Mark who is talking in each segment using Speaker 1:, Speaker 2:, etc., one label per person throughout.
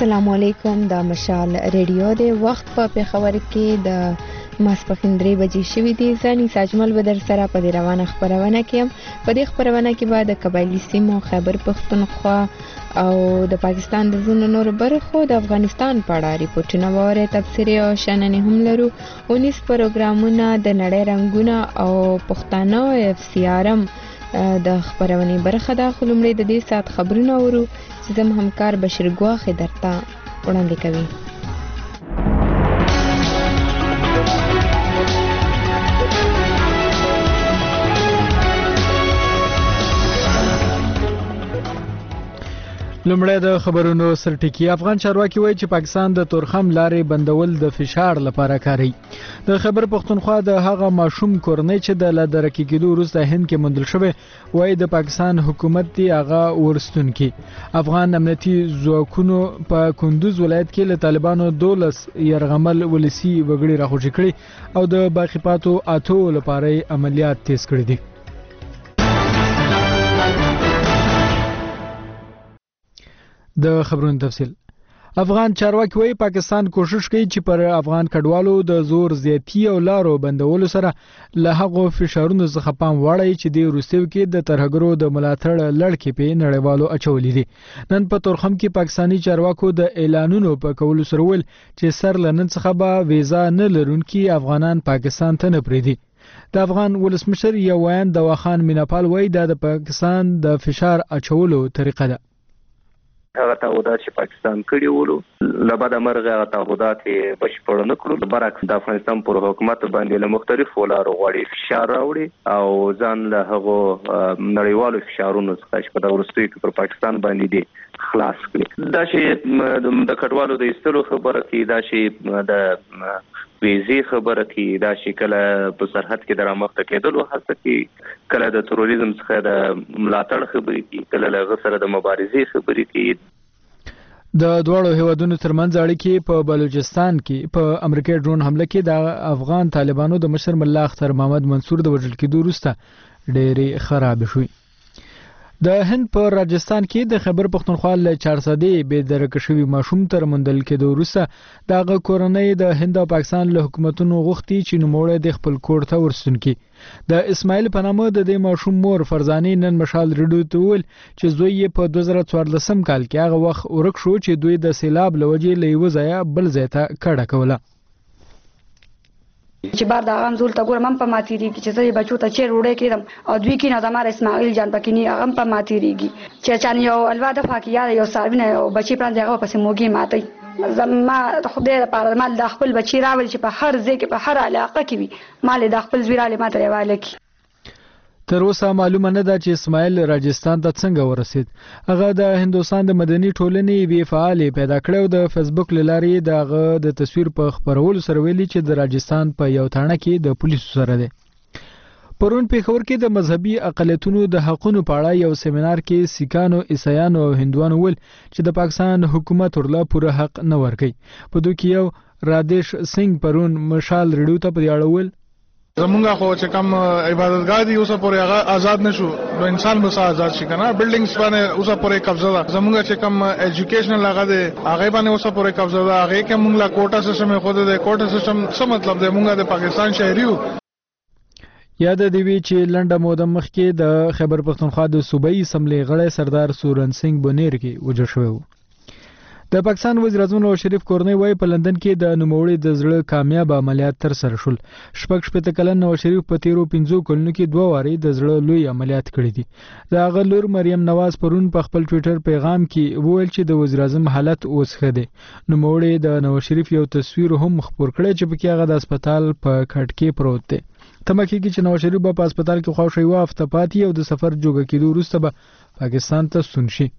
Speaker 1: السلام علیکم. د مشال ریډیو د وخت په پیښور کې د ماسپښین 3 بجې شوې دي. ځاني ساجمل به در سره په دې روانه خبرونه کې هم په دې خبرونه کې به د قبایلی سیمو خیبر پښتونخوا او د پاکستان د ځینو نورو برخو د افغانستان په اړه ریپورټونه ووري، تبصرې او شننې هم لرو. 19 پروګرامونه د نړۍ رنګونه او پښتانه اف سی آر ام د خبرونې برخه ده. خو لومړی د دې ساعت خبرونه ورو چې زم همکار بشیر ګواخې درته وړاندې کوي.
Speaker 2: لومړی د خبرونو سرټکی. افغان چارواکي وایي چې پاکستان د تورخم لارې بندول د فشار لپاره کاروي. د خیبر پښتونخوا د هغه ماشوم کورنۍ چې د لادرکې کېدو وروسته هند کې موندل شوی وایي د پاکستان حکومت دی هغه ورستونکي. افغان امنیتي ځواکونو په کندوز ولایت کې له طالبانو 12 يرغمل ولسی وګړي راخوشي کړي او د باقی پاتو اتو لپاره عملیات تیز کړي دي. د خبرونو تفصیل. افغان چارواکي وایي پاکستان کوشش کوي چې پر افغان کډوالو د زور زیاتی او لارو بندولو سره له هغو فشارونو څخه پام واړوي چې د روسیو کې د ترهګرو د ملاتړ لړکې په نړیوالو اچولې دي. نن په تورخم کې پاکستانی چارواکو د اعلانونو په کولو سره ول چې سر لنن څخه به ویزا نه لرونکي افغانان پاکستان ته نه پریدي. د افغان ولسمشر یوان دواخان میناپال وایي دا د پاکستان د فشار اچولو طریقه ده.
Speaker 3: هغه تعهدات چې پاکستان کړي ولو لبد مرغه هغه تعهدات بشپړ نه کړو. برعکس د افغانستان پر حکومت باندې له مختلفو لارو غواړي فشار راوړي او ځان له هغو نړیوالو فشارونو څخه چې په وروستیو کې پر پاکستان باندې دي خلاص کړي. دا چې د کډوالو د ایستلو خبره کې دا چې د ویزې خبره کې دا چې کله په سرحد کې درامخته کېدلو هڅه کې کله د تروریزم څخه د ملاتړ خبرې کې کله له سره د مبارزې خبرې کې.
Speaker 2: د دوړو هیوادونو ترمنځ اړیکې په بلوچستان کې په امریکایي ډرون حمله کې د افغان طالبانو د مشر ملا اختر محمد منصور د وژل کېدو وروسته ډېرې خراب شوې. د هند په راجستان کې د خیبر پښتونخوا له 400 بې درک شوی ماشوم تر موندل کېدو وروسته دغه کورنۍ د هند او پاکستان له حکومتونو غوښتي چې نوموړی د خپل کور ته ورسونکي. د اسماعیل په نامه د دې ماشوم مور فرزانه نن مشال ریډیو ته ویل چې زوی یې په 2014 کال کې هغه وخت ورک شو چې دوی د سیلاب لوجې له یو ځای بل ځای ته کډه کوله.
Speaker 4: چې بار دا غم زول تا ګورم هم په ماتيریږي چې زه بچو ته چیر وړې کېدم او دوی کې نه زماره اسماعیل جان پکې نه هغه په ماتيریږي چې چانه یو الوا د فاکیا یو ساروینه او بچی پران دغه پسې موګي ماتي زما خدای لپاره مال د خپل بچی راول چې په هر ځای کې په هر علاقه کې وي مال د خپل زویراله ماته راواله کی.
Speaker 2: تر اوسه معلومه نه ده چې اسماعیل راجستان ته څنګه ورسید. هغه د هندوستان د مدني ټولنې وی فعال پیدا کړو. د فیسبوک لارې دغه د تصویر په خبرولو سره ویلي چې د راجستان په یو تاڼه کې د پولیسو سره دی. پرون پیښور کې د مذهبي اقلیتونو د حقوقو په اړه یو سیمینار کې سیکانو، عیسایانو او هندوانو ول چې د پاکستان حکومت ورله پوره حق نه ورکوي. په دوی کې یو رادیش سنگ پرون مشال ریډیو ته په اړه ول
Speaker 5: زمونږه خو چې کوم عبادتګاه دی اوسه پورې هغه آزاد نشو نو انسان به آزاد شي کنه. بلډینګز باندې اوسه پورې قبضه ده. زمونږه چې کوم ایجوکیشنل هغه دی هغه باندې اوسه پورې قبضه ده. هغه کې مونږ لا کوټا سیستم خو د کوټا سیستم څه مطلب دی؟ مونږه د پاکستان شهري یو.
Speaker 2: یاد دی وی چې لنډه موده مخکې د خیبر پښتونخوا د صوبایي اسمبلی غړی سردار سورن سنگ بونیر کې وژل شوی و. د پاکستان وزیر اعظم نواز شریف کورنۍ وایي په لندن کې د نوموړي د زړه کامیاب عملیات تر سره شول. 16 کلن نواز شریف په 13 کلونو کې 2 واري د زړه لوی عملیات کړی دي. د هغه لور مریم نواز پرون په خپل ټوئیټر پیغام کې وویل چې د وزیر اعظم حالت اوس ښه دی. نوموړي د نواز شریف یو تصویر هم خپور کړی چې پکې هغه د هسپتال په کټ کې پروت دی. تمکه کې چې نواز شریف په هسپتال کې خو شوی و هفته پاتې او د سفر جوګه کېدو وروسته به پاکستان ته ستون شي.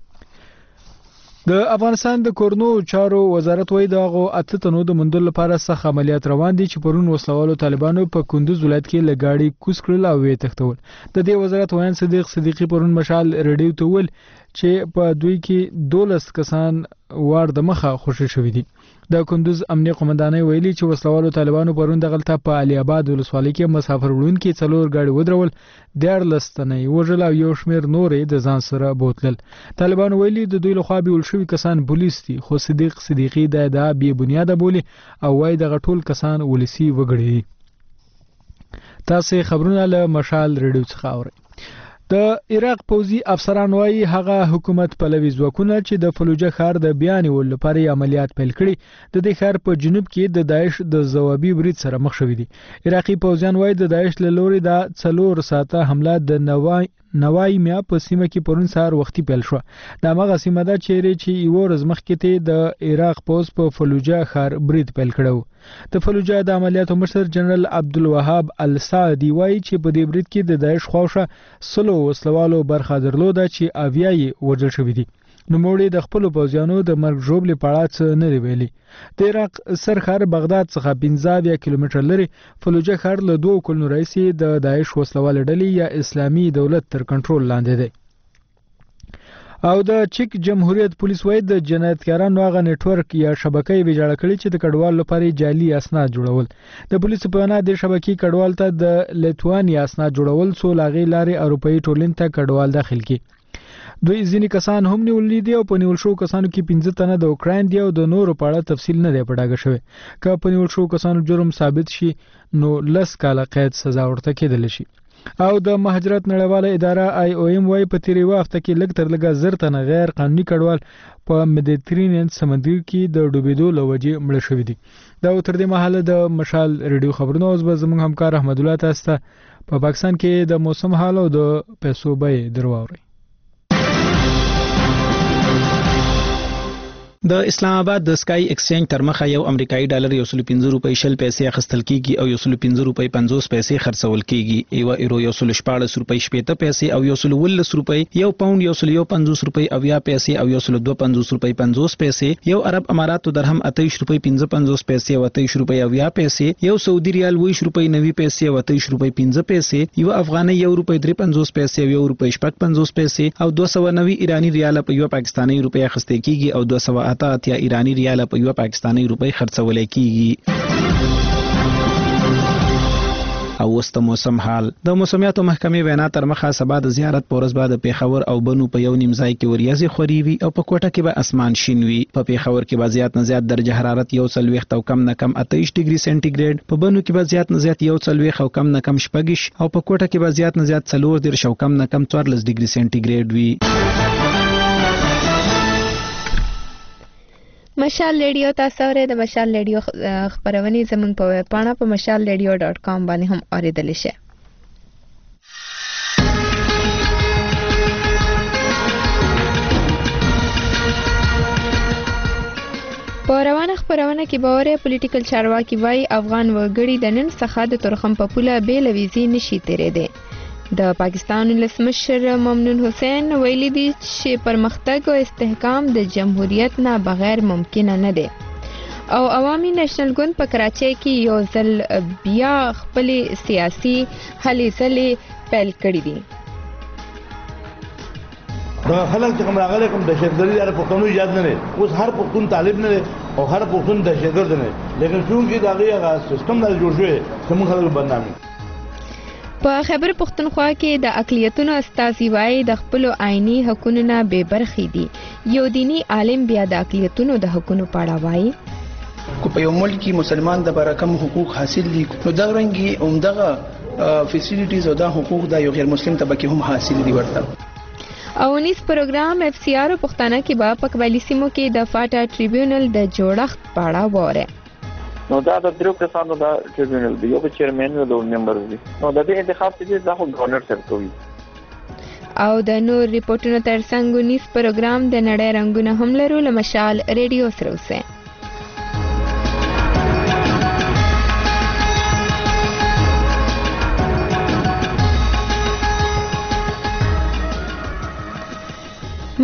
Speaker 2: د افغانستان د کورنو چارو وزارت وایي دغه 8 تنو د موندلو لپاره سخت عملیات روان دي چې پرون وسلوالو طالبانو په کندوز ولایت کې لګاړي کوس کړل او وې تختول. د دې وزارت وایي صدیق صدیقی پرون مشال ریډیو ته ول چې په دوی کې 12 کسان وار د مخه خوشی شوی دي. د کندوز امنیه قومندانۍ ویلي چې وسلوالو طالبانو پرون دغلته په علي آباد ولسوالۍ کې مسافر وړونکي 4 ګاډي ودرول 14 تنه وژل او یو شمېر نورې د ځان سره بوتلل. طالبانو ویلي د دوی لخوا بیول شوي کسان پولیس دي خو صدیقي د ادعا بې بنیاده بولي او وایي دغه ټول کسان ولسي وګړي دي. تاسو خبرونه له مشال ریډیو څخه اورئ. د عراق پوځي افسران وایي هغه حکومت پلوي ځواکونه چې د فلوجه ښار د بیان ول لپاره عملیات پیل کړي د دې ښار په جنوب کې د داعش د ځوابي برید سره مخ شوي دي. عراقي پوځیان وایي د داعش له لوري د 4 ساعته حمله د نوای میا په سیمه کې پرون سهار وختي پیل شو. دا هغه سیمه ده چې یو ورځ مخکې ته د عراق پوځ په فلوجه ښار برید پیل کړو. د فلوجه د عملیاتو مشر جنرال عبدالوهاب السعدي وایي چې په دې برید کې د داعش خواوشه 100 وسلوالو برخه درلوده چې اویاي وژل شوي دي. نوموړي د خپل پوځیانو د مرګ ژوبلې په اړه څه نه دی ویلي. د عراق سرخر بغداد څخه 15 کیلومتر لري فلوجه ښار له 2 کلونو راهیسې د داعش وسلوال ډلې یا اسلامي دولت تر کنټرول لاندې دی. او د چک جمهوریت پولیس وایي د جنایتکارانو هغه نتورک یا شبکې ویجاړه کړې چې د کډوال لپاره جعلي اسناد جوړول. د پولیسو په وینا د شبکې کډوال ته د لیتوانیا اسناد جوړول څو لاغې لارې اروپאי ټولنې ته کډوال داخل کړي. دوی ځینې کسان هم نیولې دي او په نیول شو کسانو کې 15 تنه د اوکراین دی او د نورو په اړه تفصیل نه دی پټاګه شوی. که په نیول شو کسانو جرم ثابت شي نو 10 کاله قید سزا ورته کېدل شي. او د مهاجرت نړیواله اداره IOM وايي په تیرې وخت کې لږ تر لږه 10 تنه غیر قانوني کډوال په مدیترینین سمندر کې د ډوبېدو لوجې مړه شوي دي. دا تر دې مهاله د مشال ریډیو خبرونه اوس به زموږ همکار احمد الله تاسو ته په پاکستان کې د موسم حال او د پیسو بیې درواوري.
Speaker 6: د اسلام آباد د سکای ایکسچینج تر مخه یو امریکایي ډالر 115 روپۍ شل پیسې اخیستل کیږي او 115 روپۍ 50 پیسې خرڅول کیږي. یو ایرو 114 روپۍ 70 پیسې او 119 روپۍ، یو پاوند 150 روپۍ 80 پیسې او 152 روپۍ 50 پیسې، یو عرب اماراتو درهم 28 روپۍ 55 پیسې او 28 روپۍ 80 پیسې، یو سعودي ریال 20 روپۍ 90 پیسې او 28 روپۍ 15 پیسې، یو افغاني 1 روپۍ 53 پیسې او 1 روپۍ 55 پیسې او 290 ایرانی ریال په یو پاکستاني روپۍ اخیستل کیږي او 200 یا ایرانی ریال په یو پاکستاني روپۍ خرڅول کیږي. او وسته موسم حال د موسمیاتو محکمې وینا تر مخه سبا د زیارت پورز بعد پیښور او بنو په یو نیم ځای کې وریاضي خوري وي او په کوټه کې به اسمان شین وي. په پیښور کې به زیات نه زیات درجه حرارت 40 او کم نه کم 28 ډیګري سنټیګریډ، په بنو کې به زیات نه زیات 40 او کم نه کم 26 او په کوټه کې به زیات نه زیات 40 او کم نه کم 14 ډیګري سنټیګریډ وي.
Speaker 1: مشال ریډیو تاسو اورئ. د مشال ریډیو خبرونه زموږ په ویب پاڼه په mashalradio.com باندې هم اوریدل شي. په روانه خبرونه کې باورې پولیټیکل چارواکي وایي افغان وګړي د نن څخه د ترخم په پوله بې لويزي نشي تیرېدي. د پاکستان ولسمشر ممنون حسین ویلي دي چې پرمختګ او استحکام د جمهوریت نه بغیر ممکن نه دی او عوامي نېشنل ګوند په کراچۍ کې یو ځل بیا خپل سیاسي هلې ځلې پیل کړې دي.
Speaker 7: دا خلک چې کوم راغلي کوم دهشتګردي لپاره پښتون ایجاد نه لري. اوس هر پښتون طالب نه لري او هر پښتون دهشتګرد نه لري، لیکن څنګه دا غي سیستم نه جوړ شوی چې موږ خلک بدنامي.
Speaker 1: په خیبر پختونخوا کې د اقلیتونو استازي وایي د خپل آئینی حقوقو نه بے برخې دي. یو دینی عالم بیا د اقلیتونو د حقوقو په اړه وایي
Speaker 8: کو په یو ملک کې مسلمان د برکم حقوق حاصل دي نو دا رنګي عمدغه فیسیلیټیز او دا حقوق د یو غیر مسلم طبقه هم حاصل دي ورته.
Speaker 1: او نس پروګرام FCR پښتانه کې به په قبایلی سیمو کې د فاټا ټریبیونل د جوړښت په اړه وره.
Speaker 3: نو دا د درو کسانو دا ټریبیونل دی، یو په چیرمن او د ممبر دی. نو د دې انتخاب چې دا خو گورنر سره کوي.
Speaker 1: او د نور ریپورتونو ترڅنګ نیس پروګرام د نړۍ رنگونه هم لرو. لمشال ریډیو سره اوسه.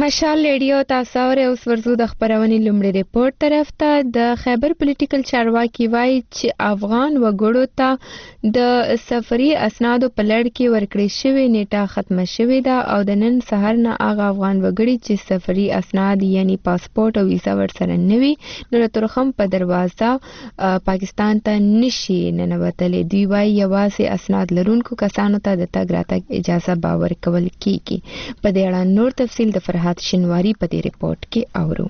Speaker 1: مشال ریډیو تاسو اورئ. اوس ورځو د خبرونې لومړی ریپورت طرف ته. د خیبر پولیټیکل چارواکي وایي چې افغان وګړو ته د سفري اسنادو په لړ کې ورکړې شوې نیټه ختمه شوې ده او د نن سهار نه هغه افغان وګړي چې سفري اسناد یعنی پاسپورت او ویزا ورسره نه وي نو د تورخم په دروازه پاکستان ته نشي ننوتلی. دوی وایي یوازې اسناد لرونکو کسانو ته د تګ راتګ اجازه به ورکول کیږي. په دې اړه نور تفصیل د فرحات شنواری په دې ریپورت کې اورو.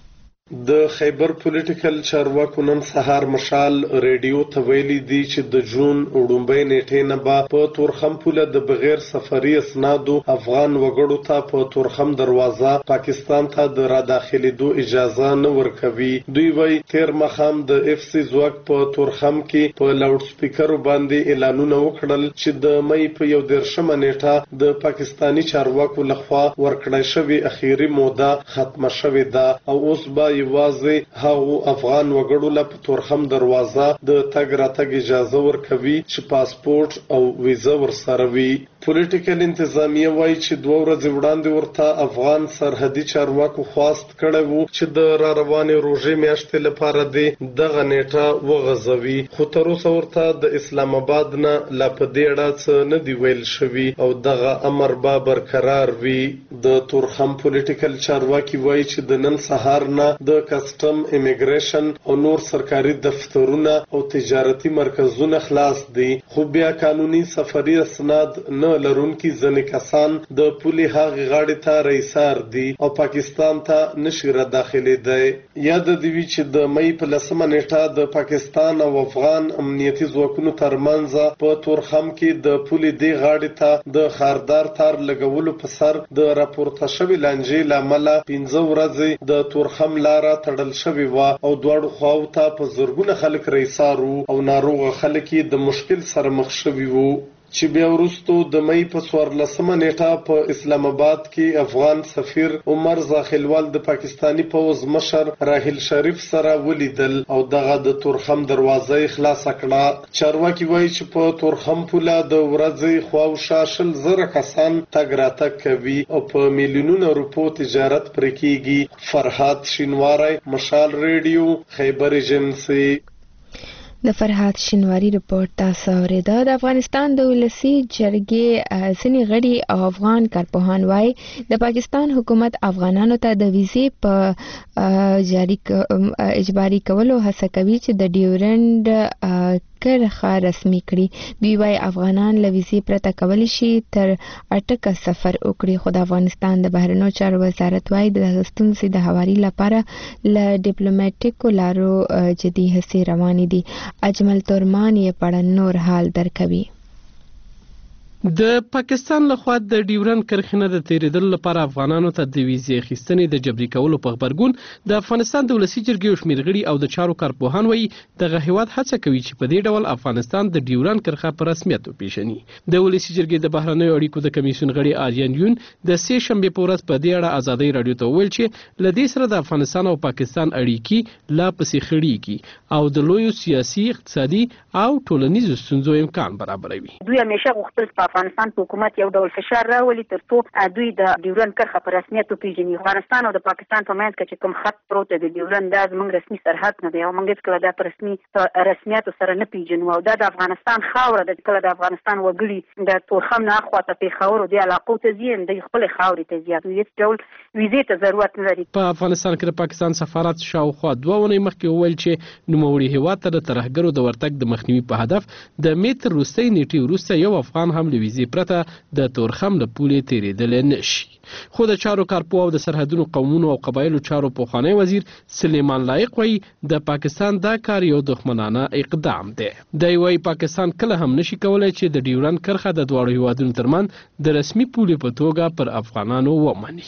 Speaker 9: د خیبر پولیټیکل چارواکو نن سهار مشال ریډیو ته ویلي دي چې د جون وړومبۍ نیټې نه به په تورخم پوله د بغیر سفري اسنادو افغان وګړو ته په تورخم دروازه پاکستان ته د را داخلېدو اجازه نه ورکوي. دوی وایي تیر ماښام د اف سی ځواک په تورخم کې په لاوډ سپیکرو باندې اعلانونه وکړل چې د مې په 11مه نیټه د پاکستانی چارواکو لخوا ورکړی شوې اخیری موده ختمه شوې ده او اوس به یوازې هغو افغان وګړو له په تورخم دروازه د تګ راتګ اجازه ورکوي چې پاسپورت او ویزا ورسره وي. پولیټیکل انتظامیه وایي چې 2 ورځې وړاندې ورته افغان سرحدي چارواکو خواست کړی وو چې د را روانې روژې میاشتې لپاره دغه نیټه وغځوي خو تر اوسه ورته د اسلام آباد نه لا په دې اړه څه نه دي ویل شوي او دغه امر به برقرار وي. د تورخم پولیټیکل چارواکي وایي چې د نن سهار نه د کسټم امیګریشن او نور سرکاري دفترونه او تجارتي مرکزونه خلاص دي خو بیا قانوني سفري اسناد نه لرونکي ځینې کسان د پولې هغې غاړې ته رئیسار دي او پاکستان ته نشي را داخلېدی. یاد دې وي چې د مې په 10مه نیټه د پاکستان او افغان امنیتي ځواکونو ترمنځ په تورخم کې د پولې دې غاړې ته د خاردار تار لګولو په سر د راپورته شوې لانجې له امله 15 ورځې د تورخم لاره تړل شوې وه او دواړو خواو ته په زرګونه خلک رئیسار وو او ناروغه خلک یې د مشکل سره مخ شوي وو. چې بیا وروستو د مې په 14مه نیټه په اسلام آباد کې افغان سفیر عمر زاخلوال د پاکستانی پوځ مشر راحل شریف سره ولیدل او دغه د تورخم دروازه خلاص کړه. چارواکي وایي چې په تورخم پوله د ورځې خواوشا 100,000 کسان تګ راتګ کوي او په میلیونونو روپو تجارت پرې کیږي. فرحات شینواری، مشال ریډیو، خیبر ایجنسی.
Speaker 1: د فرحات شینواری ریپورت تاسو اوریدا. د افغانستان د ولسی جرګې ځینې غړي او افغان کارپوهان وایي د پاکستان حکومت افغانانو ته د ویزې په اجباري کولو هڅه کوي چې د ډیورنډ کرښه رسمي کړي. دوی وایي افغانان له ویزې پرته کولی شي تر اټکه سفر وکړي خو د افغانستان د بهرنیو چارو وزارت وایي د ستونزې د هواري لپاره له ډیپلوماټیکو لارو جدي هڅې روانې دي. اجمل تورمان یې پړن نور حال درکوي.
Speaker 10: د پاکستان لخوا د ډیورنډ کرښې نه د تیریدلو لپاره افغانانو ته د ویزې اخیستنې د جبري کولو په غبرګون د افغانستان د ولسی جرګې شمېر غړي او د چارو کارپوهان وایي دغه هیواد هڅه کوي چې په دې ډول افغانستان د ډیورنډ کرښه په رسمیت وپیژني. د ولسی جرګې د بهرنیو اړیکو د کمیسیون غړي آریان یون د سې شنبې په ورځ په دې اړه ازادۍ راډیو ته وویل چې له دې سره د افغانستان او پاکستان اړیکې لا پسې خړېږي او د لویو سیاسي، اقتصادي او ټولنیزو ستونزو امکان برابروي.
Speaker 11: دوی همیشه غوښتل افغانستان په حکومت یو ډول فشار راولي ترڅو دوی د ډیورنډ کرښه په رسمیت وپیژني. افغانستان او د پاکستان په منځ کې چې کوم خط پروت دی د ډیورنډ دا زموږ رسمي سرحد نه دی او موږ هیڅکله دا په رسمیت سره نه پیژنو او دا د افغانستان خاوره ده. کله د افغانستان وګړي د تورخم نه اخواته پیښور او د علاقو ته ځي د خپل خاورې ته ځي هیڅ ډول ویزې ته ضرورت نه لري.
Speaker 10: په افغانستان کې د پاکستان سفارت شاوخوا 2 ونې مخکې وویل چې نوموړي هیواد ته د ترهګرو د ورتګ د مخنیوي په هدف د میتر وروستۍ نیټې وروسته یو افغان هم له ویزې پرته د تورخم له پولې تیریدلی نشي. خو د چارو کارپوه او د سرحدونو قومونو او قبایلو چارو پخوانی وزیر سلیمان لایق وایي د پاکستان دا کار یو دښمنانه اقدام دی. دی وایي پاکستان کله هم نشي کولای چې د ډیورنډ کرښه د دواړو هیوادونو ترمنځ د رسمي پولې په توګه پر افغانانو ومني.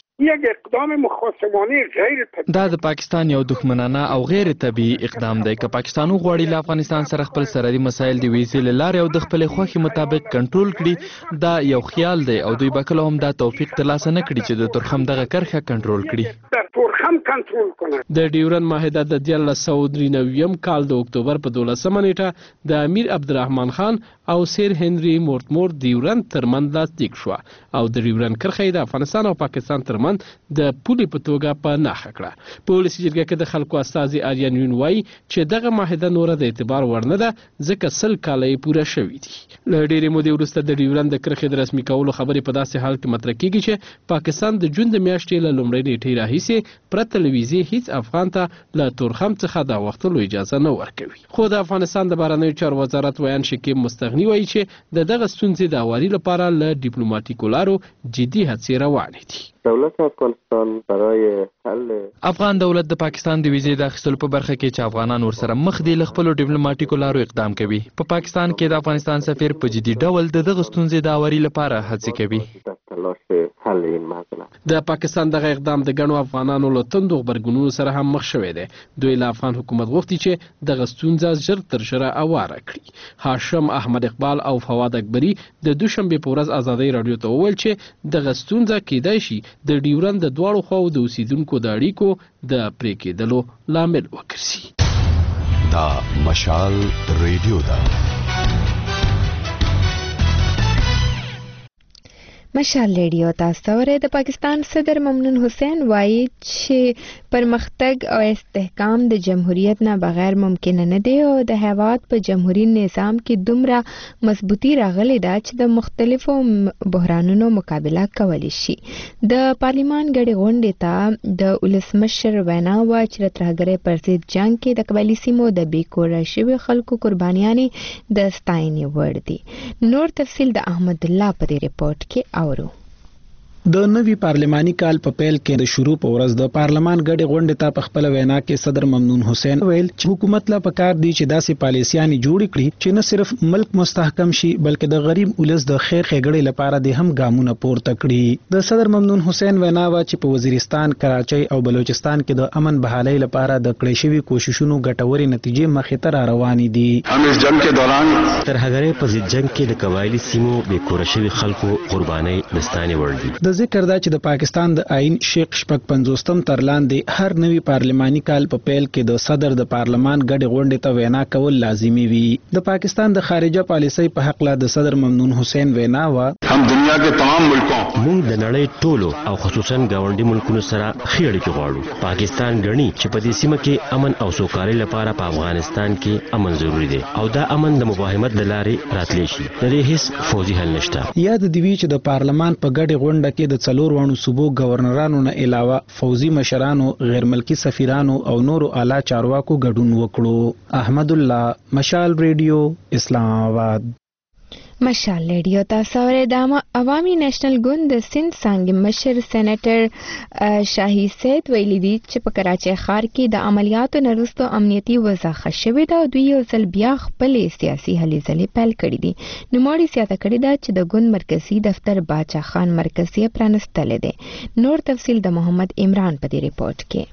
Speaker 12: دا د پاکستان یو دښمنانه او غیر طبیعي اقدام دی. که پاکستان غواړي له افغانستان سره خپل سرحدي مسایل د ویزې له لارې او د خپلې خوښې مطابق کنټرول کړي دا یو خیال دی او دوی به کله هم دا توفیق ترلاسه نه کړي چې د تورخم دغه کرښه کنټرول کړي.
Speaker 13: هم کنټرول کنه.
Speaker 10: د ډیورن معاهده د 1993 کال د اکتوبر په 12 نیټه د امیر عبدالرحمن خان او سیر هنري مورتمور ډیورن ترمنځ لاسلیک شو او د ډیورن کرښه د افغانستان او پاکستان ترمنځ د پولې په توګه په نښه کړه. په ولسي جرګه کې د خلکو استازي آریان یون وایي چې دغه معاهده نوره د اعتبار وړ نه ده ځکه 100 کاله یې پوره شوي دي. له ډېرې مودې وروسته د ډیورن د کرښې د رسمي کولو خبرې په داسې حال کې مطرح کیږي چې پاکستان د جون د میاشتې له لومړۍ نیټې راهیسې پرته له ویزې هیڅ افغان ته له تورخم څخه د وختلو اجازه نه ورکوي. خو د افغانستان د بهرنیو چارو وزارت ویان شکیب مستغني وایي چې د دغه ستونزې د هواري لپاره له ډیپلوماټیکو لارو جدي هڅې روانې دي.
Speaker 14: دولت افغانستان برای حل
Speaker 12: افغان دولت د پاکستان د ویزې د اخیستلو په برخه کې چې افغانان ورسره مخ دي له خپلو ډیپلوماټیکو لارو اقدام کوي. په پاکستان کې د افغانستان سفیر په جدي ډول دغه ستونزې د هواري لپاره هڅې کوي. د پاکستان دغه اقدام د ګڼو افغانانو له تندو غبرګونونو سره هم مخ شوی دی. دوی له افغان حکومت غوښتي چې دغه ستونزه ژر تر ژره هواره کړي. هاشم احمد اقبال او فواد اکبري د دوشنبې په ورځ ازادۍ راډیو ته وویل چې دغه ستونزه کیدای شي د ډیورن د دواړو خواو د اوسیدونکو د اړیکو د پرې کېدلو لامل وګرځي.
Speaker 15: دا مشال ریډیو ده.
Speaker 1: مشال ریډیو تاسو ورته د پاکستان صدر ممنون حسین وایي چې پرمختګ او استحکام د جمهوریت نه بغیر ممکن نه دی او د هیواد په جمهوریت نظام کې دومره مضبوطی راغلی ده چې د مختلفو بحرانونو مقابله کولی شي. د پارلیمان غړي غونډې ته د ولسمشر وینا و چې ترهګرۍ پر ضد جنگ کې د قبایلي سیمو د بیکوره شوي خلکو قربانیانې د ستاینې وړ دي. نور تفصیل د احمد الله په دې رپورت کې اورو.
Speaker 6: د نوي پارلماني کال په پیل کې د شروع په ورځ د پارلمان غړي غونډې ته په خپل وینا کې صدر ممنون حسین ویل چې حکومت لا پکار دی چې داسې پالیسیانې جوړ کړي چې نه صرف ملک مستحکم شي بلکې د غریب ولس د خیر ښېګړې لپاره د هم ګامونه پورته کړي. د صدر ممنون حسین وینا و چې په وزیرستان، کراچۍ او بلوچستان کې د امن بحالۍ لپاره د کړې شوي کوششونو ګټورې نتیجې مخې ته روانې دي.
Speaker 16: هم اس جنگ کې دوران ترهګرۍ په ضد جنگ کې د قبایلي سیمو بیکوره شوي خلکو قربانۍ د ستاینې وړ دي.
Speaker 6: ذکر دا چې د پاکستان د آئین شیخ شپږ 50 تر لاندې هر نوي پارلماني کال په پیل کې د صدر د پارلمان غړي غونډې ته وینا کول لازمي وي. د پاکستان د خارجه پالیسۍ په حق لا د صدر ممنون حسین وینا و
Speaker 16: هم دنیا کې تمام ملکوں موږ د نړۍ ټولو او خصوصا ګاونډي ملکونو سره ښې اړیکې غواړو. پاکستان ګڼي چې په دې سیمه کې امن او سوکالۍ لپاره په افغانستان کې امن ضروری دی او دا امن د مفاهمت د لارې راتلی شي. د دې هیڅ فوزي حل نشته.
Speaker 6: یاد دی چې د پارلمان په غړي غونډه کې د څلور وانو صوبو گورنرانو نه علاوه فوزي مشرانو، غیر ملکی سفیرانو او نورو اعلی چارواکو ګډون وکړو. احمد الله، مشال ریډیو، اسلام آباد.
Speaker 1: مشال ریډیو تاسو ورته د عوامي نېشنل ګوند د سند څنګه مشر سېنیټر شاهي سید ویلي دي چې په کراچۍ ښار کې د عملیاتو نه وروسته امنیتي وضع ښه شوې ده او دوی یو ځل بیا خپلې سیاسي هلې ځلې پیل کړي دي. نوموړي زیاته کړې ده چې د ګوند مرکزي دفتر باچا خان مرکز یې پرانستلی دی. نور تفصیل د محمد عمران په دې رپورت کې.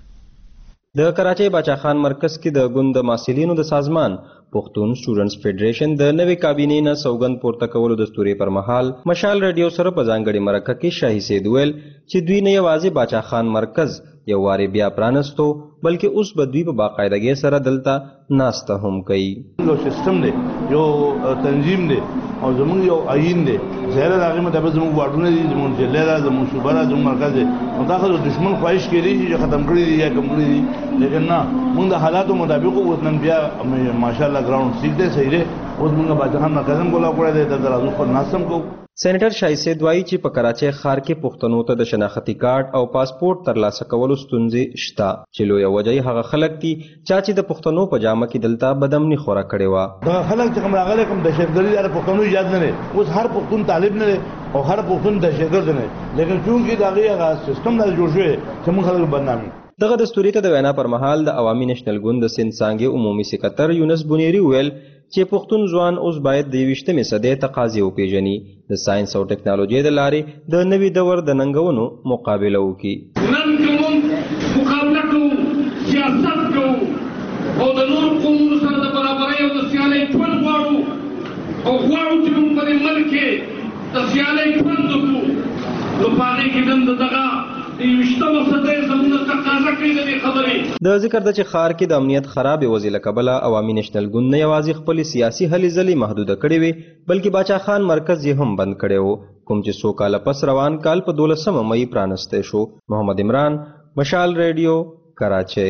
Speaker 17: د کراچۍ باچا خان مرکز کې د ګوند د محصلینو د سازمان پښتون سټوډنټس فدریشن د نوې کابینې نه سوګند پورته کولو دستوري پر مهال مشال ریډیو سره په ځانګړي مرکه کې شاهي سید ویل چې دوی نه یوازې باچا خان مرکز یو واري بیا پرانستو بلکې اوس به دوی په باقاعدګۍ سره دلته ناسته هم کوي.
Speaker 7: یو سیستم دی، یو تنظیم دی او زموږ یو آئین دی. ظاهره د هغې مطابق زموږ واډونه دي، زموږ ضلع ده، زموږ صوبه ده، زموږ مرکز دی. نو دا خو د دښمن خواهش کېدی شي چې ختم کړي دي یا کم کړي دي، لیکن نه، موږ د حالاتو مطابق اوس نن بیا ماشاءالله ګراوند ٹھیک دی، صحیح دی. اوس موږ باچا خان مرکز هم کولا کړی دی، دلته راځو خپل ناست هم کوو.
Speaker 17: سېنیټر شاهي سید وایي چې په کراچۍ ښار کې پښتنو ته د شناختي کارت او پاسپورت ترلاسه کولو ستونزې شته چې لویه وجه یې هغه خلک دي چې د پښتنو په جامه کې دلته بدامني خوره کړې وه.
Speaker 7: دغه خلک چې کوم راغلي کوم دهشتګردي د پښتنو ایجاد نه دی. اوس هر پښتون طالب نه دی او هر پښتون دهشتګرد نه دی، لیکن چونکې د هغې هغه سیستم دا جوړ شوی چې موږ خلک بدنامي.
Speaker 17: دغه دستوري ته د وینا پر مهال د عوامي نېشنل ګوند د سند څانګې عمومي سکرټر یونس بنيري ویل چې پښتون ځوان اوس باید د 21مې صدۍ تقاضې وپېژني، د ساينس او ټکنالوژۍ د لارې د نوي دور د ننګونو مقابله وکړي.
Speaker 18: نن که موږ مقابله کوو، سیاست کوو او د نورو قومونو سره د برابرۍ او د سیالۍ ژوند غواړو او غواړو چې موږ په دې ملک کې د سیالۍ ژوند وکړو، نو په هغې کې نن د دغه یوشتمه صدۍ زموږ تقاضا کوي د دې خبرې.
Speaker 17: د ذکر د چې ښار کې د امنیت خرابې وضعې له کبله عوامي نیشنل ګوند نه یوازې خپلې سیاسي هلې ځلې محدوده کړې وې بلکې باچا خان مرکز یې هم بند کړی و کوم چې څو کاله پس روان کال په 12 مئی پرانستی شو. محمد عمران، مشال ریډیو، کراچۍ.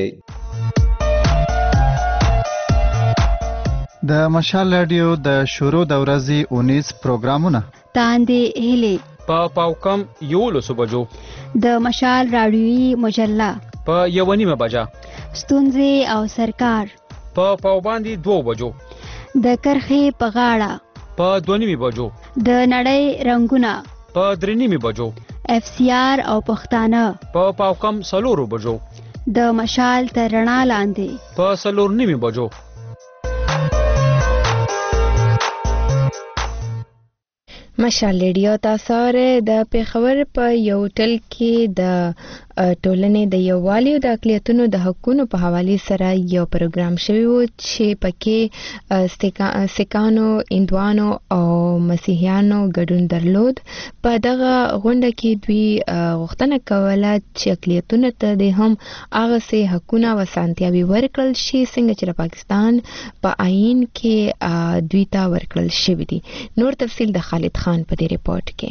Speaker 13: د مشال رادیو د شروع د ورځې 19 پروګرامونه
Speaker 19: تاندې هلي
Speaker 20: په پاوکم 11 بجو
Speaker 19: د مشال رادیوي مجله
Speaker 20: په 1:30 بجا
Speaker 19: ستونزې او سرکار
Speaker 20: په پاوباندې 2 بجو
Speaker 19: د کرخې په غاړه
Speaker 20: په 2:30 بجو
Speaker 19: د نړۍ رنگونه
Speaker 20: په 3:30 بجو
Speaker 19: اف سی آر او پښتانه
Speaker 20: په پاوکم 4 بجو
Speaker 19: د مشال تر رڼا لاندې
Speaker 20: په 4:30 بجو.
Speaker 1: مشال ریډیو تاسو د پیښور په یو ټل کې د ټولنې د یووالي او د اقلیتونو د حقوقو په حواله سره یو پروګرام شوی و چې پکې سکانو، هندوانو او مسیحیانو ګډون درلود. په دغه غونډه کې دوی غوښتنه کوله چې اقلیتونو ته د هم هغه سي حقوقونه او سانتیاوي ورکړل شي څنګه چې د پاکستان په آئین کې دوی ته ورکړل شوی دي. نور تفصیل د خالد خان په دې ریپورت کې.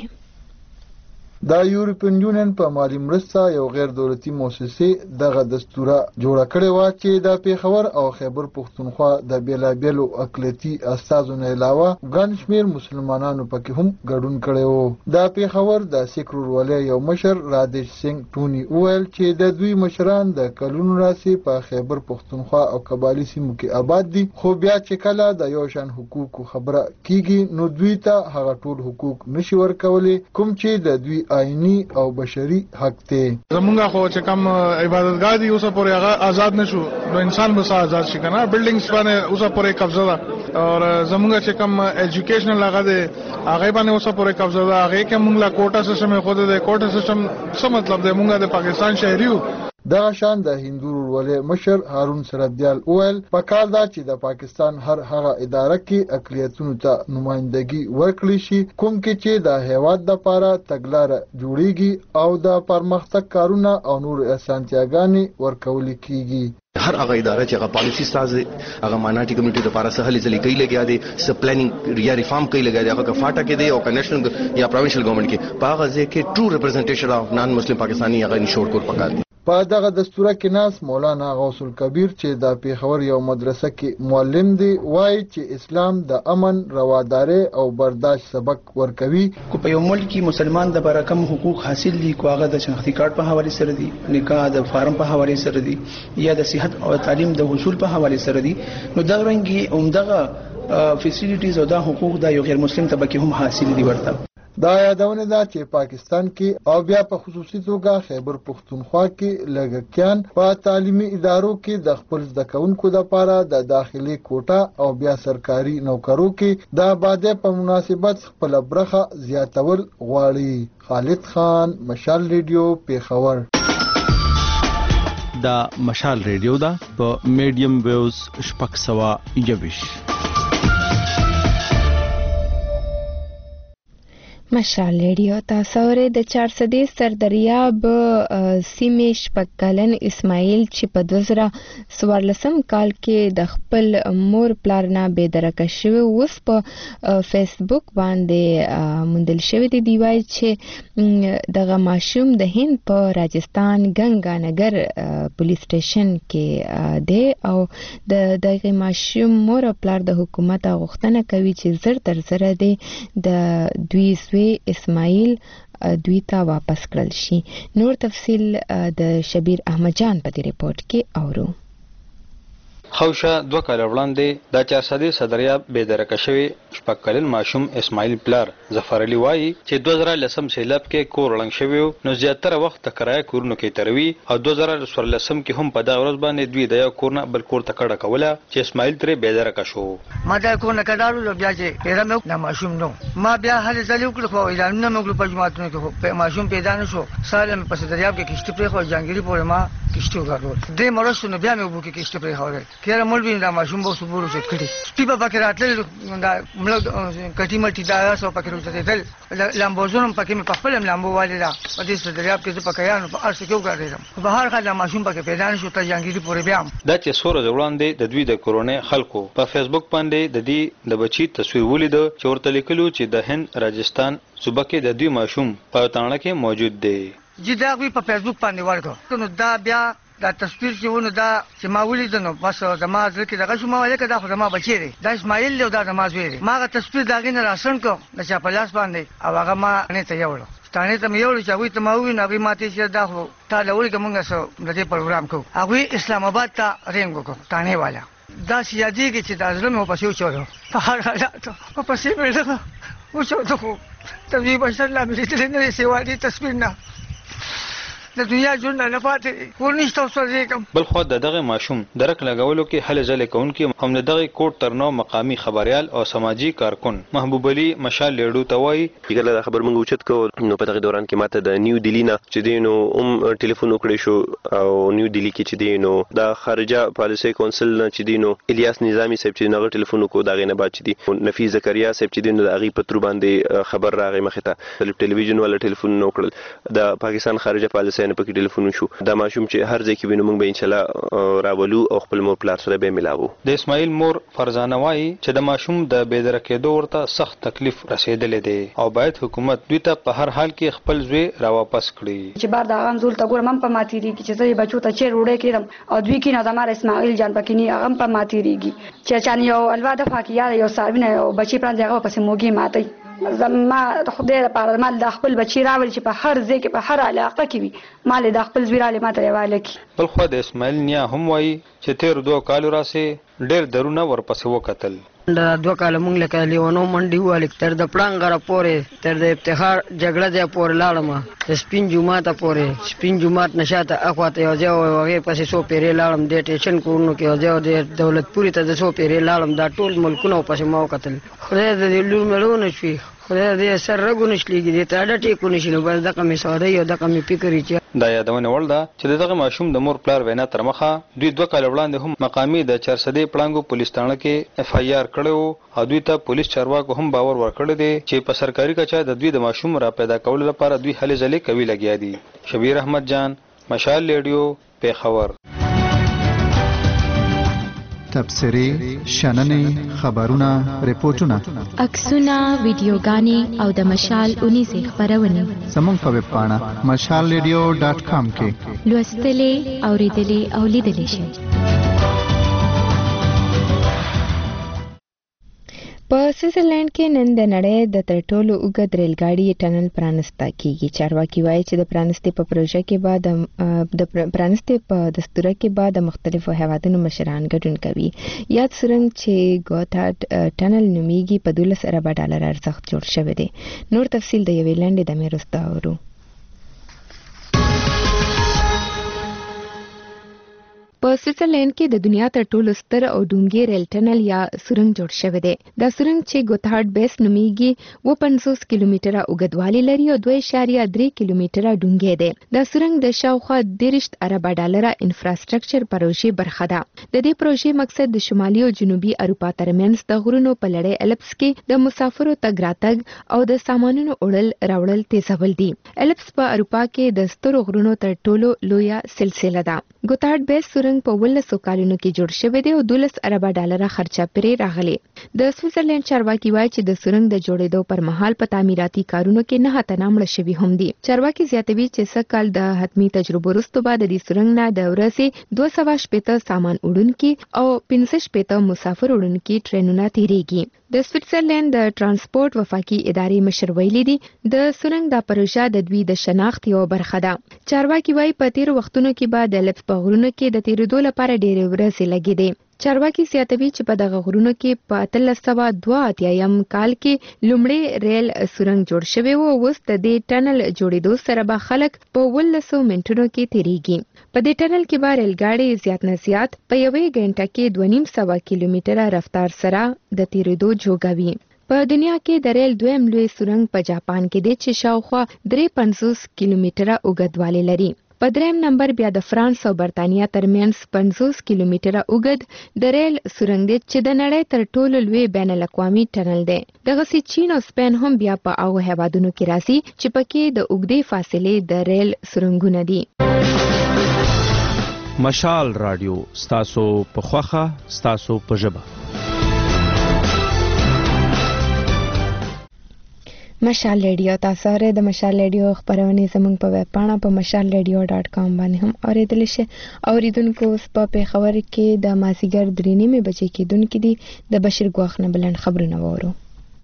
Speaker 21: د یورپین یونین په مالی مرسته یو غیر دولتي مؤسسه دغه دستوره جوړه کړې و چې د پیښور او خیبر پښتونخوا د بیلابیلو اقلیتي استازونو علاوه ګڼ شمېر مسلمانانو پکې هم ګډون کړی و. د پیښور د سیک ورورولۍ یو مشر رادیش سنگ ټونی وویل چې د دوی مشران د کلونو راځي په خیبر پښتونخوا او قبایلی سیمو کې آباد دي خو بیا چې کله د یو شان حقوقو خبره کیږي نو دوی ته هغه ټول حقوق نشي ورکولی کوم چې د دوی آئینی او بشری حق ته.
Speaker 5: زمونږه خو چې کم عبادتګاه دي اوسه پورې هغه آزاد نشو نو انسان به آزاد شي کنه. بلډینګز باندې اوسه پورې قبضه ده او زمونږه چې کم ایجوکیشنل هغه ده هغه باندې اوسه پورې قبضه ده. هغه کې موږ لا کوټا سیستم خو ده کوټا سیستم څه مطلب ده موږ د پاکستان شهریو.
Speaker 21: دغه شان د هندو ورولې مشر هارون سردیال اویل پکار دا چې د پاکستان هر هغه اداره کې اقلیتونو ته نمائندګي ورکړي شي کوم کې چې د هیواد د لپاره تګلاره جوړیږي او د پرمختګ کارونه او نور اسانتیاګانې ورکول کیږي.
Speaker 22: هر هغه اداره چې هغه پالیسی ساز هغه ماناټي کمیټي لپاره سهل ځلې کوي لګیا دي س پلانینګ یا ریفارم کوي لګیا دي هغه فاټا کې دی او نېشنل یا پروینشل ګورنمنت کې په هغه ځکه ټرو ریپرزنټیشن اف نان مسلم پاکستانی هغه نشور کول پکار دي.
Speaker 21: په دغه دستوره کې ناس مولانا غوث الکبیر چې د پیښور یو مدرسه کې معلم دی وایي چې اسلام د امن، رواداري او برداشت سبق ورکوي.
Speaker 8: کو په یو ملک کې مسلمان د برکم حقوق حاصل دي کو هغه د شناختی کارت په حواله سره دي، نکاح د فارم په حواله سره دي یا د صحت او تعلیم د حصول په حواله سره دي نو دا رنګي عمدغه فیسیلیټیز او د حقوق د یو غیر مسلم طبقه هم حاصل دي ورته.
Speaker 21: دا یادونه ده چې پاکستان کې او بیا په خصوصي توګه خیبر پښتونخوا کې لږکیان په تعلیمي ادارو کې د خپل زده کوونکو لپاره د داخلي کوټه او بیا سرکاري نوکرو کې د آبادی په مناسبت خپل برخه زیاتول غواړي. خالد خان، مشال ریډیو، پیښور.
Speaker 23: دا مشال ریډیو دا په میډیم ویوز 621.
Speaker 1: مشال ریډیو تاسو ورې د 430 سردریاب سیمې شپکلن اسماعیل چې په 2014 کال کې د خپل مور پلار نه بې درکه شوی اوس په فیسبوک باندې موندل شوی دی. دی وایي چې دغه ماشوم د هند په راجستان ګنگانګر پولیس سټیشن کې دی او دغه ماشوم مور او پلار د حکومت غوښتنه کوي چې زر تر زر دی د دوی اسماعیل دوی ته واپس کړل شي. نور تفصیل د شبیر احمد جان په دې ریپورت کې اورو.
Speaker 24: خوشه 2 کال وړاندې د 430 صدریاب بې درکه شوی شپکلن ماشوم اسماعیل پلار ظفر علي وایي چې 2010 سیلاب کې کور ړنګ شوی نو زیاتره وخت د کرایه کورونو کې تروي او 2014 کې هم په دا ورځ باندې دوی د یو کور نه بل کور ته کډه کوله چې اسماعیل ترې بې درکه شو.
Speaker 25: ما دا کور نه کډالو بیا چې پیدا مې نه ماشوم نو ما بیا هله ځلې وکړو خو اعلانونه مې وکړو په جماعتونو کې ماشوم پیدا نه شو. سالم په صدریاب کې کشته پرې خو جانګيري پورې ما کشتو غاړو دې مرسته نو بیا مې وبو کې کشته پرې هاوره کله مول بین دا ماشوم بو سبورو چې کړی سپي په پکې راتل دا مړ کټی مټی دا سو پکې وته دل لامبوزونم پکې مې په خپل لامبو والي دا په دې دریاب کې پکې یانو په ارسه کې وګرځیدم بهر خاله ماشوم پکې پیدا نشو ته جانګيري پورې بیا
Speaker 24: دا چې سور ځوړاندې د دوی د کورونې خلکو په فیسبوک باندې د دې د بچی تصویر ولید چې ورته لیکلو چې د هند راجستان صوبه کې د دوی ماشوم په تاڼه کې موجود دی
Speaker 25: چې دا په فیسبوک باندې ورکو نو دا بیا دا تصویر چې ونه دا چې ما ولید نو بس د ما ځکه دغه شو ما ولیکه دا خو د ما بچی دی دا اسماعیل له دا د ما زوی دی ما تصویر داګه نه راشن کو د چا پلاس باندې او هغه ما نه ته یوړو ستانه ته یوړو چې وي ته ما وی نه ماته چې دا خو تا له ولګه مونږه سو د دې پروګرام کو هغه اسلام آباد ته رنګ کو تانه والا دا سیادي کې چې دا ظلم په پسیو چورو په هر حالت په پسیو بیره و شو ته تبي بشر لا ملي نه سیوا دي تصویر نه د دنیا ژوند نه پاتې ورنيشته اوسه کوم
Speaker 24: بل خو دغه ماشوم درک لګولو کې حل ځل کوونکی هم دغه کوټ ترنو مقامی خبريال او سماجی کارکون محبوب علي مشال لیډو توای
Speaker 2: یګل خبر موږ اوچت کو نو په دغه دوران کې ماته د نیو دلی نه چې دینو ټلیفون وکړی شو او نیو دلی کې چې دینو د خارجه پالیسي کونسل نه چې دینو الیاس نظامی صاحب چې نغه ټلیفون کو دغه نه بعد چې دی نفیس زکریا صاحب چې دینو د اغي پترو باندې خبر راغی مخه ته ټلویزیون ولا ټلیفون نو کړل د پاکستان خارجه پالیسي نه پکې ټلیفون شو دا ماشوم چې هر ځای کې وینم موږ به ان شاء الله راولو او خپل مور پلار سره به ملاو
Speaker 24: د اسماعیل مور فرزانه وای چې د ماشوم د بيدرکېدو ورته سخت تکلیف رسیدلې دی او باید حکومت دوی ته په هر حال کې خپل زوی را واپس کړي
Speaker 3: چې بار دا غنزول ته ګورم په ماتيري کې چې زه بچو ته چیر وړې کړم او دوی کې نه د مار اسماعیل جان پکې نه هغه په ماتيريږي چې چانه یو الوا د فاکیا یو ساروینه او بچی پران ځای په سموږي ماتي زما خدای لپاره مال د خپل بچی راول چې په هر ځای کې په هر علاقه کې وي مال د خپل زویراله ماته راواله کی
Speaker 24: بل خو د اسماعیل نیا هم وای چې تیر 2 کال راسه ډېر درونه ورپسې وکتل
Speaker 4: دا 2 کال مونږ له لیونو منډي والیک تر د پړنګره پورې تر د افتخار جګړه ځای پورې لاړم د سپین جمعه ته پورې سپین جمعه نشاته اخواته یو ځای وغه پسې سو پیری لاړم د ټیشن کورونو کې یو ځای د دولت پوری ته د سو پیری لاړم دا ټول ملکونو پسې مو قتل خدای دې لور ملونه شي خدای دې سر رګونه شلېږي دې ته ډټې کو نشي نو بس دغه می سوده یو دغه می فکرې چې
Speaker 24: دا یادونه ولدا چې دغه ماشوم د مور پلار وینا تر مخه دوی 2 کال وړاندې هم مقامی د 400 پړنګو پولیس ثانه کې اف آی آر کړو او دوی ته پولیس چارواکو هم باور ورکړی دی چې په سرکاري کچا د دوی د ماشوم را پیدا کولو لپاره دوی هلې ځلې کوي لګیا دي شبیر احمد جان مشال لیډیو پیښور
Speaker 13: تبصری شننې خبرونه ریپورتونه
Speaker 9: عکسونه ویډیوګانې او د مشال 19 خبرونه
Speaker 13: زموږ په ویب پاڼه mashalradio.com کې
Speaker 9: لوستلې اوریدلې او لیدلې شئ
Speaker 1: په سویټزرلند کې نن د نړۍ د تر ټولو اوږد ریل ګاډي ټنل پرانسته کیږي چارواکي وایي چې د پرانستې په پروژه کې بعد د پرانستې په دستور کې بعد مختلفو هیوادونو مشران ګډون کوي یاد سرنګ چې ګوتارد ټنل نومیږي په $12 ارب ارزښت جوړ شوی دی نور تفصیل د یوې لنډې دمې وروسته اورو په سویټزرلند کې د دنیا تر ټولو ستر او ډونګي ریل ټنل یا سورنګ جوړ شوی دی دا سورنګ چې ګوتارد بیس نومیږي 50 کیلومتره اوږدوالی لري او 2.3 کیلومتره ډونګي دی دا سورنګ د شاوخوا $13 ارب انفراستراکچر پروژې برخه ده د دې پروژې مقصد د شمالي او جنوبي اروپا ترمنځ د غرونو په لړۍ الپس کې د مسافرو تګ راتګ او د سامانونو وړل راوړل تیزول دي الپس په اروپا کې د سترو غرونو تر ټولو لویه سلسله ده ګوتارد بیس سورنګ په 1900 کالونو کې جوړ شوی دی او $12 ارب خرچه پرې راغلي د سویټزرلند چارواکي وایي چې د سورنګ د جوړېدو پر مهال په تعمیراتي کارونو کې 9 تنه مړه شوي هم دي چارواکي زیاتوي چې سکهال د حتمی تجربو وروسته بعد د سورنګ نه د ورځې 280 سامان وړونکي او 580 مسافر وړونکي ټرینونه تیریږي د سویټزرلند د ترانسپورت وفاقي ادارې مشر ویلي دي د سورنګ د پروژه د دوی د شناخت یو برخه ده چارواکي وایي په تیر وختونو کې بعد د لپس په غرونو کې د تیرېدو لپاره ډېرې ورځې لګې دي چارواکي زیاتوي چې په دغه غرونو کې په 1382 کال کې لومړی ریل سورنګ جوړ شوی و اوس د دې ټنل جوړېدو سره به خلک په 1900 منټونو کې تیریږي په دې ټنل کې به ریل ګاډي زیات نه زیات په یوې غنټه کې 2.5 کیلومتره رفتار سره د تیرېدو جوګوي په دنیا کې د ریل دویم لوی سورنګ په جاپان کې دی چې شاوخوا 350 کیلومتره اوږدوالی لري په دریم نمبر بیا د فرانس او برتانیا ترمنځ 50 کیلومتره اوږد د ریل سورنګ دی چې د نړۍ تر ټولو لوی بین الاقوامي ټنل دی. دغسې چین او سپین هم بیا په هغو هیوادونو کې راځي چې پکې د اوږدې فاصلې د ریل سورنګونه دي.
Speaker 23: مشال رادیو ستاسو په خوخه ستاسو په ژبه.
Speaker 1: مشال ریډیو تاسو لرئ. د مشال ریډیو خبرونه زموږ په ویب پاڼه په mashalradio.com باندې هم اوریدلی شئ. اوریدونکو اوس په پېښور کې د مازیګر 3:30 بجې کېدونکي دي. د بشیر ګواښ نه بلند خبرونه واورو.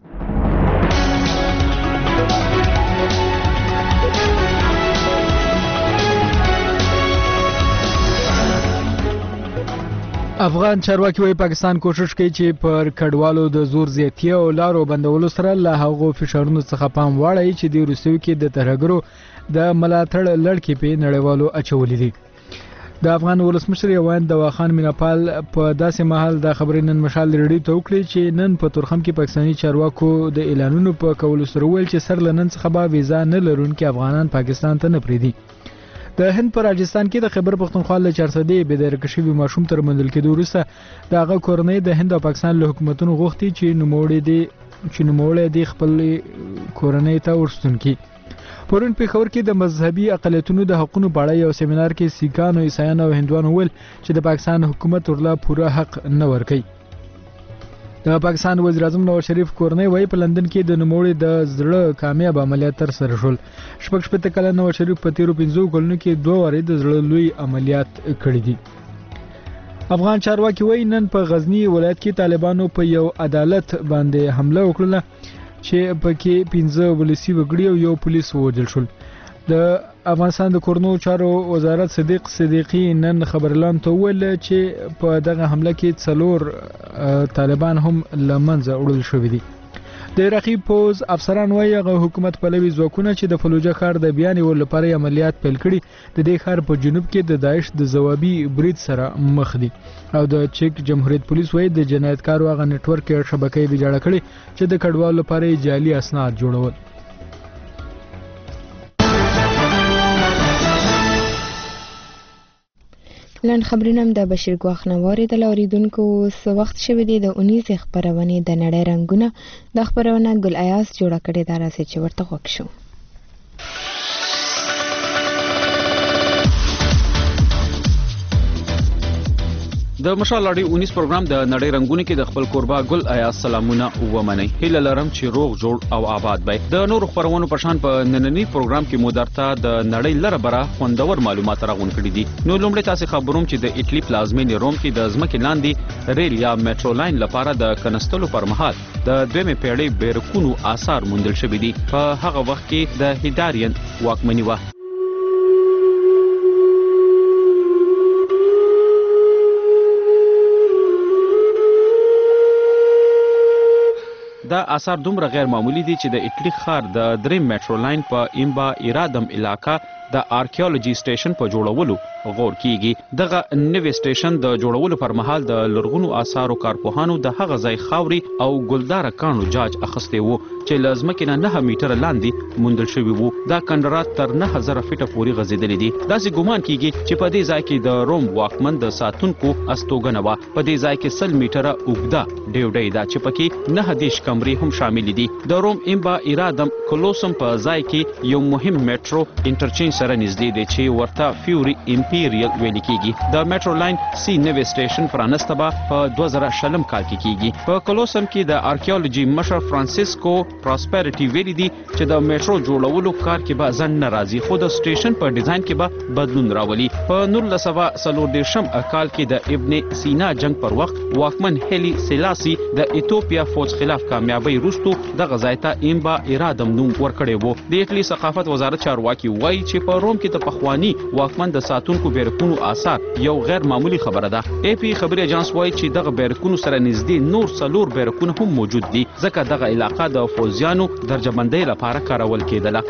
Speaker 10: افغان چارواکي وايي پاکستان کوشش کوي چې پر کډوالو د زور زیاتي او لارو بندولو سره له هغو فشارونو څخه پام واړوي چې د روسیې کې د ترهګرو د ملاتړ لړکې په نړیوالو اچولې دي. د افغان ولسمشر یوان دوا خان میناپال په داسې مهال د خبرې نن مشال ریډیو ته وکړي چې نن په تورخم کې پاکستاني چارواکو د اعلانونو په کولو سره ویل چې سر لنن څخه به ویزا نه لرونکي افغانان پاکستان ته نه پرېږدي. د هند په راجستان کې د خیبر پختونخوا له 400 بېدرکه شوي ماشوم تر موندل کېدو وروسته د هغه کورنۍ د هند او پاکستان له حکومتونو غوښتي چې نوموړی د خپل کورنۍ ته ورستون کړي. پرون پېښور کې د مذهبي اقلیتونو د حقوقو په اړه یو سیمینار کې سیکانو، عیسایانو او هندوانو ویل چې د پاکستان حکومت ورله پوره حق نه ورکوي. د پاکستان وزیر اعظم نواز شریف کورنۍ وايي په لندن کې د نوموړي د زړه کامیاب عملیات تر سره شول. 46 کلن نواز شریف په 13 کلونو کې 2 وارې د زړه لوی عملیات کړي دي. افغان چارواکي وايي نن په غزنی ولایت کې طالبانو په یو عدالت باندې حمله وکړه چې پکې 15 ولسی وګړي او یو پولیس ووژل شول. د افغانستان د کورنو چارو وزارت صدیق صدیقی نن خبرلان ته ویل چې په دغه حمله کې 4 طالبان هم لمنځه وړل شوي دي. د عراقي پوز افسران وايي هغه حکومت پلوي ځواکونه چې د فلوجه ښار د بیان ور لپاره عملیات پیل کړي د دې ښار په جنوب کې د داعش د ځوابي برید سره مخ دي. او د چک جمهوریت پولیس وايي د جنایتکارو هغه نتورک شبکې ویجاړه کړي چې د کډوالو لپاره جعلي اسناد جوړول.
Speaker 1: لاند خبرونه هم د بشیر ګواښ نه واورېدل. اوریدونکو اوس وخت شوی دی د 19 خبرونې د نړۍ رنګونه. د خبرونه ګل ایاز جوړه کړې ده، راځئ چې ورته غوږ شو.
Speaker 20: د مشال رادیو 19 پروګرام د نړۍ رنگونه کې د خپل قربا ګل آیا سلامونه ومنئ. هیله لرم چې روغ جوړ او آباد وي. د نور خبرونو په شان په نننی پروګرام کې مو درته د نړۍ لره بره خوندور معلومات راغون کړي دي. نو لومړی تاسو خبروم چې د اټلی پلازمینې روم کې د ځمکې لاندې ریل یا میټرو لاین لپاره د کنستلو پر مهال د دویمه پیړۍ بیرکونو آثار موندل شوي دي. په هغه وخت کې د هیداریان واکمني و. دا آثار دومره غیر معمولی دي چې د اټلی ښار د دریم میټرو لاین په ایمبا ایرادم علاقه د آرکیولوژي سټیشن په جوړولو غور کیږي. دغه نوې سټیشن د جوړولو پر مهال د لرغونو آثارو کارپوهانو د هغه ځای خاوري او ګلدار کانو جاج اخسته وو چې لازمکه نه 9 میټر لاندې موندل شوی وو. دا کندرات تر 9000 فیټه پورې غځیدلې دي. داسې ګومان کیږي چې په دې ځای کې د روم واکمن د ساتونکو استوګنه و. په دې ځای کې 100 میټره اوږده ډیوډۍ ده چې پکې 9 کمرې هم شامل دي. د روم ایمبا ایرادم کولوسم په ځای کې یو مهم میټرو انټرچینج سره نږدې دی چې ورته فیوري امپیریل ویل کیږي. د میټرو لاین سی نوې سټیشن فرانسته به په 2000 کال کې کیږي. په کولوسم کې د آرکیولوژي مشر فرانسیسکو پراسپریټي ویلي دي چې د میټرو جوړولو کار کې به ځنډ نه راځي، خو د سټیشن په ډیزاین کې به بدلون راولي. په 1940 کال کې د ابن سینا جنگ پر وخت واکمن هلی سلاسی د ایتوپیا فوج خلاف کامیابی وروسته د غزایتا ایمبا ایرادم نوم ورکړی وو. د اټلی ثقافت وزارت چارواکي وایي چې په روم کې د پخوانی واکمن د ساتونکو بیرکونو آثار یو غیر معمولی خبره ده. ای پی خبري اجانس وایي چې دغه بیرکونو سره نږدې نور 4 بیرکونه هم موجود دي، ځکه دغه علاقه د فوزیانو درجه‌بندۍ لپاره کارول کېدله.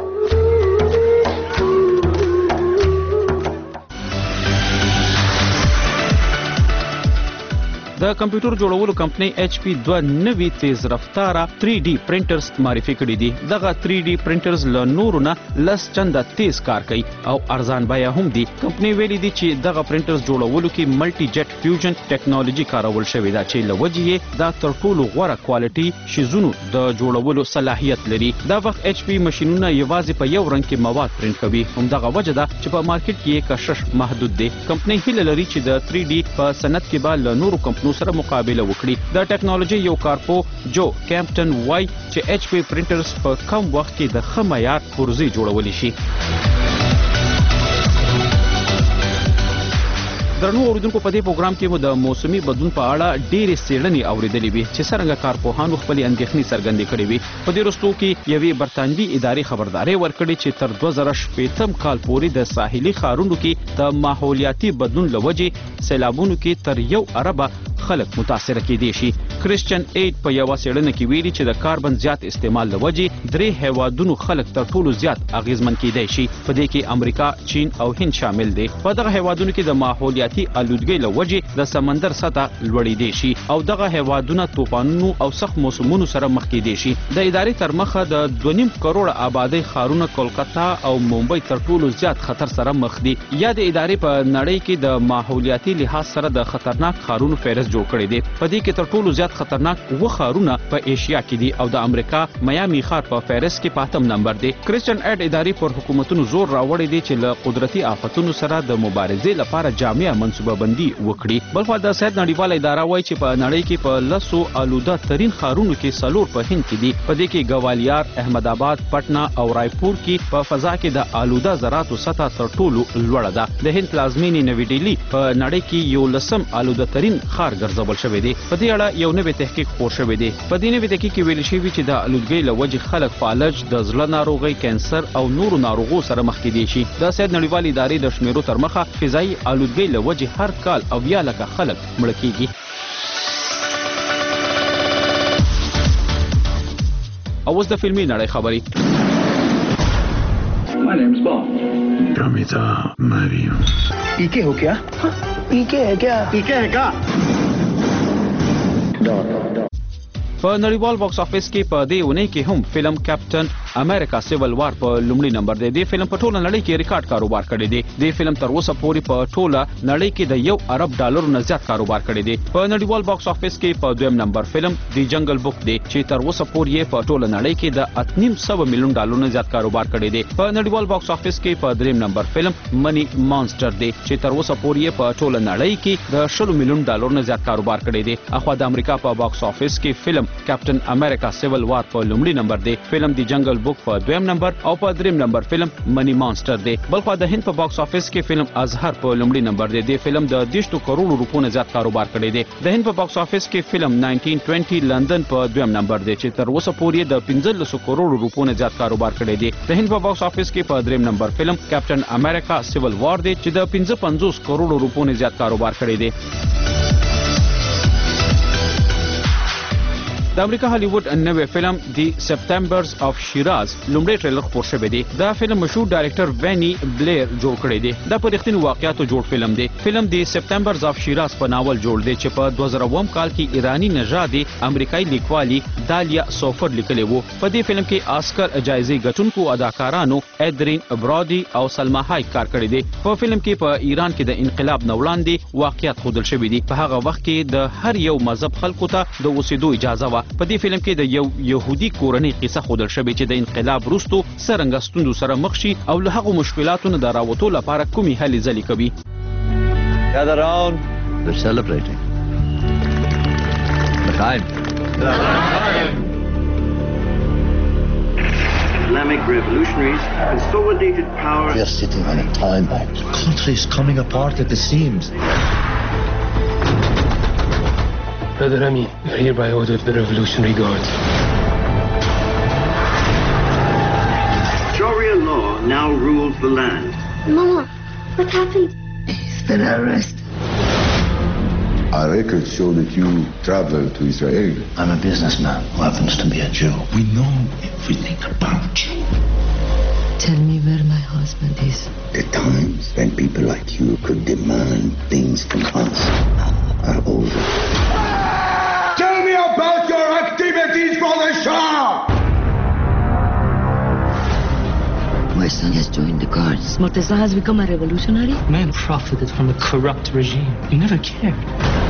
Speaker 20: د کمپیوټر جوړولو کمپنۍ HP 2 نوي تیز رفتاره 3D پرنټرز معرفي کړي دي. دغه 3D پرنټرز له نورو نه لس چنده تیز کار کوي او ارزان بیه هم دي. کمپنۍ ویلي دي چې دغه پرنټرز جوړولو کې ملټي جټ فیوژن ټیکنالوژي کارول شوې ده چې له وجې یې دا تر ټولو غوره کوالټي شیزونو د جوړولو صلاحیت لري. دا وخت HP ماشينونه یوازې په یو رنګ کې مواد پرنټ کوي. همدغه وجه ده چې په مارکیټ کې یې کشش محدود دی. کمپنۍ هیله لري چې د 3D په صنعت کې به له نورو کمپنیو سره مقابله وکړي. د ټیکنالوژي یو کارپو جو کیمپټن وای چې HP پرنټرز په کم وخت کې د ښه معیار پرزې جوړولی شي. درنو اوریدونکو په دې پروګرام کې مو د موسمي بدلون په اړه ډېرې څېړنې اورېدلې وي چې څرنګه کارپوهانو خپلې اندېښنې څرګندې کړې وي. په دې وروستو کې یوې برتانوي ادارې خبرداری ورکړې چې تر 2018 کال پورې د ساحلي ښارونو کې د ماحولیاتي بدلون له وجې سیلابونو کې تر 1 اربه خلک متاثره کېدای شي. کرسچن ایډ په یوه څېړنه کې ویلي چې د کاربن زیات استعمال له وجې 3 هیوادونو خلک تر ټولو زیات اغیزمن کېدای شي. په دې کې امریکا، چین او هند شامل دي. په دغه هیوادونو کې د ماحولیاتي آلودګۍ له وجې د سمندر سطح لوړېدای شي او دغه هیوادونه طوفانونو او سخت موسمونو سره مخ کېدای شي. د ادارې تر مخه د 2.5 کروڑه آبادۍ ښارونه کولکتا او ممبئی تر ټولو زیات خطر سره مخ دي. یا د ادارې په نړۍ کې د ماحولیاتي لحاظ سره د خطرناک ښارونو فهرست جوړ کړی دی. په دې کې تر ټولو زیات خطرناک 2 ښارونه په ایشیا کې دي او د امریکا میامي ښار په فهرست کې په 8م نمبر دی. کرسچن ایډ ادارې پر حکومتونو زور راوړی دی چې له قدرتي آفتونو سره د مبارزې لپاره جامع منصوبه بندي وکړي. بلخوا د صحت نړیواله اداره وایي چې په نړۍ کې په 10 آلوده ترين ښارونو کې 4 په هند کې دي. په دې کې ګوالیار، احمد آباد، پټنا او رایپور کې په فضا کې د آلوده ذراتو سطح تر ټولو لوړه ده. د هند پلازمینې نوی ډیلی په نړۍ کې یو لسم آلوده ترين ښار ګرځول شوی دی. په دې اړه یو نوی تحقیق خپور شوی دی. په دې نوی تحقیق کې ویل شوی چې د آلودګۍ له وجې خلک فالج، د زړه ناروغۍ، کینسر او نورو ناروغو سره مخ کېدای شي. د صحت نړیوالې ادارې د شمیرو تر مخه فضایي آلودګۍ له وجې هر کال 80 لکه خلک مړه کېږي. او اوس د فلمي نړۍ خبرې.
Speaker 11: My name's Bond. Pramita Mariam.
Speaker 12: पीके हो क्या? पीके है क्या?
Speaker 11: पीके है क्या?
Speaker 20: په نړیوال باکس افیس کې په دې اونۍ کې هم فلم کیپټن امریکا سیول وار په لومړي نمبر دی. د فلم په ټوله نړۍ کې ریکارډ کاروبار کړی دی. د فلم تر اوسه پورې په ټوله نړۍ کې د 1 ارب ډالرو نه زیات کاروبار کړی دی. په نړیوال باکس افیس کې په 2م نمبر فلم دی جنگل بوک دی چې تر اوسه پورې په ټوله نړۍ کې د 8.5 میلیون ډالرو نه زیات کاروبار کړی دی. په نړیوال باکس افیس کې په 3م نمبر فلم منی مانسټر دی چې تر اوسه پورې په ټوله نړۍ کې د 10 میلیون ډالرو نه زیات کاروبار کړی دی. اخوا د امریکا په باکس افیس کې فلم کیپټن امریکا سیول وار په لومړي نمبر دی. فلم دی جنگل بوک په 2م نمبر او په 3م نمبر فلم منی مانسټر دی. بلخوا د هند په باکس افیس کې فلم ازهر په لومړي نمبر دی. د فلم د 10 کروڑو روپو نه زیات کاروبار کړی دی. د هند په باکس افیس کې فلم 1920 لندن په 2م نمبر دی چې تر اوسه پورې د 15 کروڑو روپو نه زیات کاروبار کړی دی. د هند په باکس افیس کې په 3م نمبر فلم کیپټن امریکا سیول وار دی چې د 55 کروڑو روپو نه زیات کاروبار کړی دی. د امریکا هالیوډ نوې فلم دی سپټمبرز اف شیراز لومړی ټریلر خپور شوی دی. دا فلم مشهور ډایرکټر وینی بلیر جوړ کړی دی. دا په رښتینو واقعیاتو جوړ فلم دی. فلم دی سپټمبرز اف شیراز په ناول جوړ دی چې په 2000 کال کې ایرانی نژادي امریکایي لیکوالي دالیا سوفر لیکلی وو. په دې فلم کې آسکر جایزې ګټونکو اداکارانو ایدرین برادي او سلما هایک کار کړی دی. په فلم کې په ایران کې د انقلاب نه وړاندې واقعیات ښودل شوي دي. په هغه وخت کې د هر یو مذهب خلکو ته د اوسېدو اجازه وه. په دې فلم کې د یو يهودي کورنۍ قصه ښودل شوې چې د انقلاب وروسته څرنګه ستونزو سره مخ شي او له هغو مشکلاتو نه د راوتو لپاره کومې هلې ځلې کوي.
Speaker 14: Gather round. We're celebrating. L'chaim.
Speaker 15: Islamic revolutionaries consolidated power.
Speaker 14: We are sitting on a time bomb. The country is coming apart at the seams.
Speaker 16: Brother Rami, you're here by order of the Revolutionary Guards.
Speaker 15: Sharia law now rules the land.
Speaker 26: Mama, what happened? He's been arrested.
Speaker 27: Our records show that you traveled to Israel.
Speaker 14: I'm a businessman who happens to be a Jew.
Speaker 27: We know everything about you.
Speaker 26: Tell me where my husband is.
Speaker 27: The times when people like you could demand things from us. are over.
Speaker 5: Tell me about your activities for the Shah!
Speaker 6: My son has joined the Guards. Murtaza has become a revolutionary.
Speaker 7: Man profited from a corrupt regime. You never cared.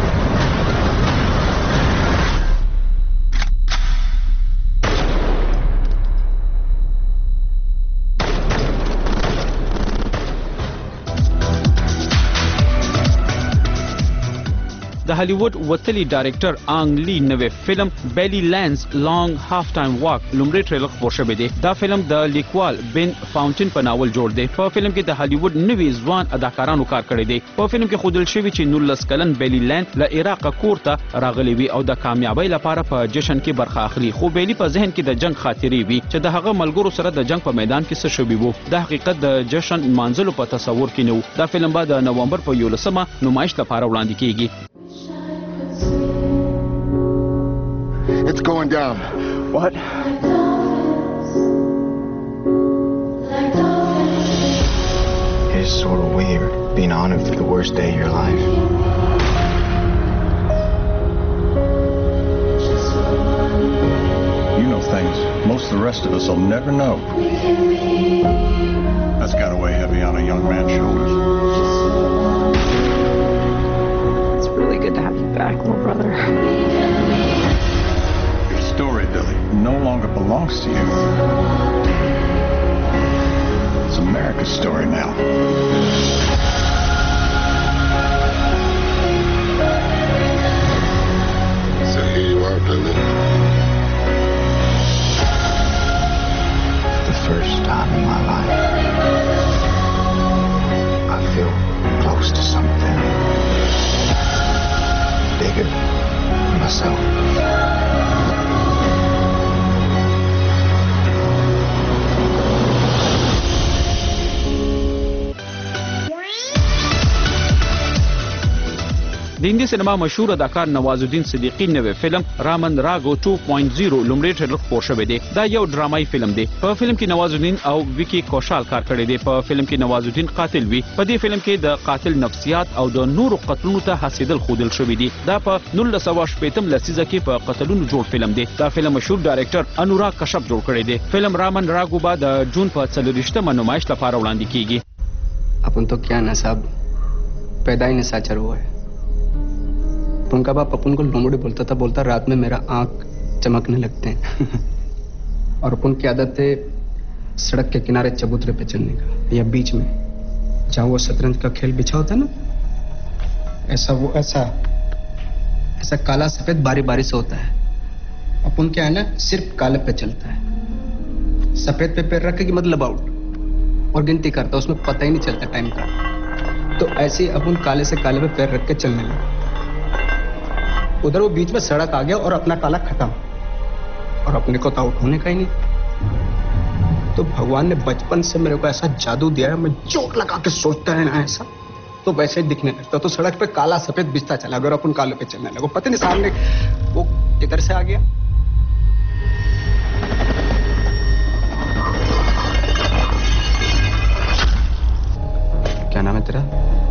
Speaker 20: د هالیوډ وتلی ډایرکټر آنګ لی نوې فلم بیلی لینز لانګ هاف ټایم واک لومړی ټریلر خپور شوی دی. دا فلم د لیکوال بن فاونټین په ناول جوړ دی. په فلم کې د هالیوډ نوې ځوان اداکارانو کار کړی دی. په فلم کې ښودل شوی چې 19 کلن بیلی لینز له عراق کور ته راغلی وي او د کامیابی لپاره په جشن کې برخه اخلي. خو بیلی په ذهن کې د جنگ خاطرې وي چې د هغه ملګرو سره د جنگ په میدان کې څه شوی وو. د حقیقت د جشن مانځلو په تصور کې نه و. دا فلم به د نومبر په 11مه نمایش لپاره وړاندې کیږي.
Speaker 5: It's going down.
Speaker 6: What?
Speaker 17: It's sort of weird being honored for the worst day of your life.
Speaker 5: You know things most of the rest of us will never know. That's got to weigh heavy on a young man's shoulders.
Speaker 18: It's really good to have you back, little brother.
Speaker 5: Story, Billy, no longer belongs to you. It's America's story now.
Speaker 27: So here you are, Billy.
Speaker 17: For the first time in my life, I feel close to something bigger than myself.
Speaker 20: د هندي سینما مشهور اداکار نوازالدین صدیقی نوې فلم رامن راګو 2.0 لومړی ټریلر خپور شوی دی. دا یو ډرامایي فلم دی. په فلم کې نوازالدین او ویکی کوشال کار کړی دی. په فلم کې نوازالدین قاتل وي. په دې فلم کې د قاتل نفسیات او د نورو قتلونو ته حسیدل خودل شوی دی. دا په 1980 لسیزه کې په قتلونو جوړ فلم دی. دا فلم مشهور ډایرکټر انوراګ کشپ جوړ کړی دی. فلم رامن راګو به د جون په 24مه نمایش لپاره وړاندې کیږي.
Speaker 17: अपन तो क्या ना साहब पैदा ही निशाचर हुआ है. अपन का बाप अपन को लोमड़ी बोलता था, बोलता रात में मेरा आंख चमकने लगते हैं. और अपन की आदत है सड़क के किनारे चबूतरे पे चलने का या बीच में जहाँ वो शतरंज का खेल बिछा होता है ना, ऐसा वो ऐसा काला सफेद बारी बारी से होता है. अपन क्या है ना सिर्फ काले पे चलता है. सफेद पे पैर रखे कि मतलब आउट और गिनती करता, उसमें पता ही नहीं चलता टाइम का. तो ऐसे ही अपन काले से काले पे पैर रख के चलने लगे. उधर वो बीच में सड़क आ गया और अपना काला खत्म और अपने को तो आउट होने का ही नहीं. तो भगवान ने बचपन से मेरे को ऐसा जादू दिया है, मैं जोर लगा के सोचता है ना ऐसा तो वैसे ही दिखने लगता. तो सड़क पे काला सफेद बिछता चला, अगर अपन काले पे चलने लगे पता नहीं सामने वो किधर से आ गया. क्या नाम है तेरा?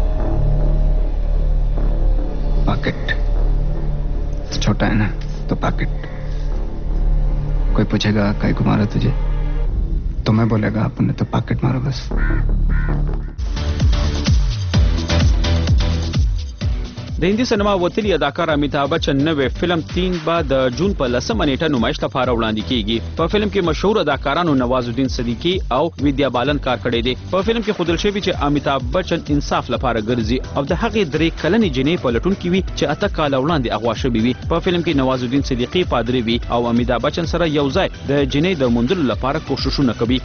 Speaker 17: पॉकेट. छोटा है ना तो पॉकेट. कोई पूछेगा काय को मारा तुझे तो मैं बोलेगा आपने तो पॉकेट मारा बस.
Speaker 20: د هندي سینما وتلی اداکار امیتابھ بچن نوې فلم 3 به د جون په 10مه نیټه نمایش لپاره وړاندې کیږي. په فلم کې مشهور اداکارانو نوازالدین صدیقی او ویدیا بالن کار کړی دی. په فلم کې ښودل شوی چې امیتابھ بچن انصاف لپاره ګرځي او د هغې 3 کلنې جنې په لټون کې وي چې 8 کال وړاندې اغوا شوی وي. په فلم کې نوازالدین صدیقی پادری وي او امیتابھ بچن سره یو ځای د جنې د موندلو لپاره کوششونه کوي.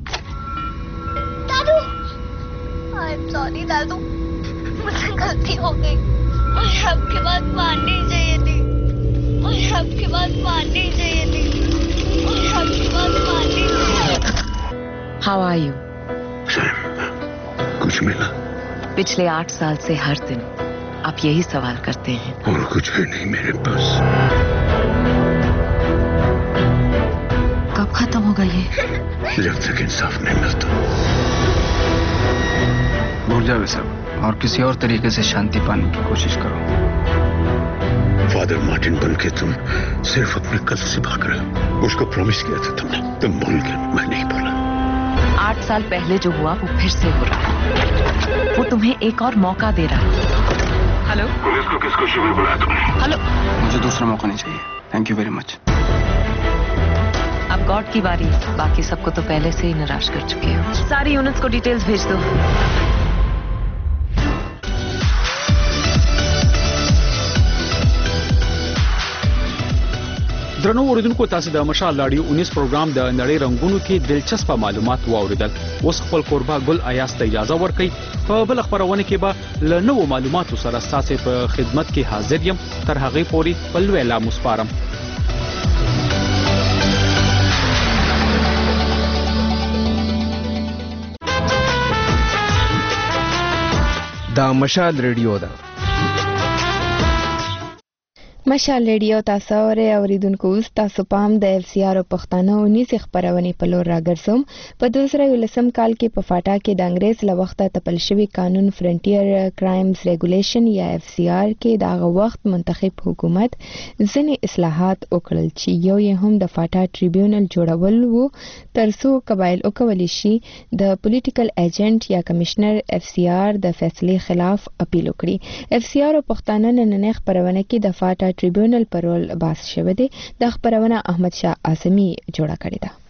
Speaker 19: दादू, I'm sorry दादू, मुझसे गलती हो गई. मुझे आपकी बात माननी चाहिए थी. मुझे आपकी बात माननी चाहिए थी. मुझे आपकी बात माननी चाहिए.
Speaker 6: How are you?
Speaker 27: कुछ मिला?
Speaker 6: पिछले 8 साल से हर दिन आप यही सवाल करते हैं.
Speaker 27: और कुछ है नहीं मेरे पास.
Speaker 6: कब खत्म होगा ये?
Speaker 27: जब तक इंसाफ नहीं मिलता.
Speaker 17: भूल जाओ सब और किसी और तरीके से शांति पाने की कोशिश करो.
Speaker 11: फादर मार्टिन बनके तुम सिर्फ अपने कल से भाग रहे हो। उसको प्रॉमिस किया था तुमने, तुम भूल गए, मैं नहीं भूला।
Speaker 6: 8 साल पहले जो हुआ वो फिर से हो रहा है। वो तुम्हें एक और मौका दे रहा है। हेलो,
Speaker 11: पुलिस को किस खुशी में बुलाया तुमने?
Speaker 6: हेलो,
Speaker 17: मुझे दूसरा मौका नहीं चाहिए। Thank you very much.
Speaker 6: अब गॉड की बारी, बाकी सबको तो पहले से ही निराश कर चुके हो। सारी यूनिट्स को डिटेल्स भेज दो।
Speaker 20: درنو اوریدونکو تاسو د مشال رادیو 19 پروګرام د نړۍ رنگونو کې دلچسپه معلومات واوریدل. اوس خپل قربا ګل ایاس ته اجازه ورکړئ. په بل خبرونه کې به له نوو معلوماتو سره تاسو په خدمت کې حاضر یم. تر هغه پورې په لوی اعلان مسپارم.
Speaker 2: دا مشال رادیو ده.
Speaker 1: مشال ریډیو تاسو اوریدونکو اوس تاسو پام د اف سی آر پښتانه 19 خبرونه په لور راګرځوم. په 2013 کال کې په فاټا کې د انګریز له وخته تپل شوی قانون فرنټیر کرایمز ریګولیشن یا اف سی آر کې دغه وخت منتخب حکومت ځینې اصلاحات وکړل چې یو یې هم د فاټا ټریبیونل جوړول وو ترڅو قبایل وکولای شي د پولیټیکل ایجنټ یا کمشنر اف سی آر د فیصلې خلاف اپیل وکړي. اف سی آر پښتانه نن خبرونه کې د فاټا ټریبیونل پرول باس شوه دی. د خبرونه احمد شاه اعظمي جوړه کړې ده.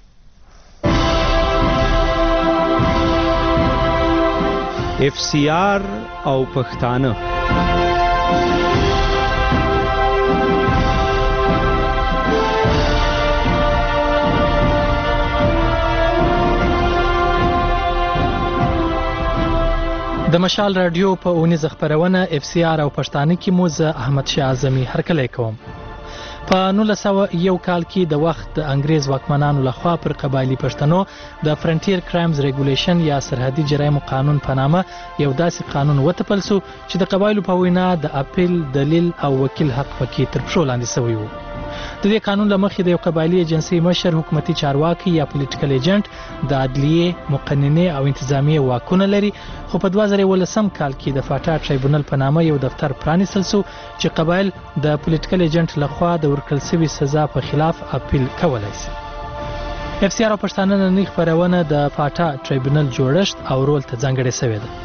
Speaker 3: اف سی آر او پښتانه د مشال رادیو په 19 خبرونه اف سی آر او پښتانه کې مو زه احمد شاه اعظمي هرکلی کوم. په 1901 کال کې د وخت د انګریز واکمنانو لخوا پر قبایلی پښتنو د فرنټیر کرایمز ریګولیشن یا سرحدي جرایم قانون په نامه یو داسې قانون وتپل سو چې د قبایلو په وینا د اپیل دلیل او وکیل حق پکې تر پښو لاندې شوی وو. د دې قانون لمخې د یو قبایلی ایجنسی مشر حکومتي چارواکي یا پولیټیکل ایجنټ د عدلیه مقننه او انتظامیه واکونه لري. خو په 2013 کال کې د فاټا ټریبیونل په نامه یو دفتر پرانیستل شو چې قبایل د پولیټیکل ایجنټ لخوا د ورکړل شوی سزا په خلاف اپیل کولای شي. اف سی آر او پښتانه نن خبرونه د فاټا ټریبیونل جوړښت او رول ته ځانګړې شوې ده.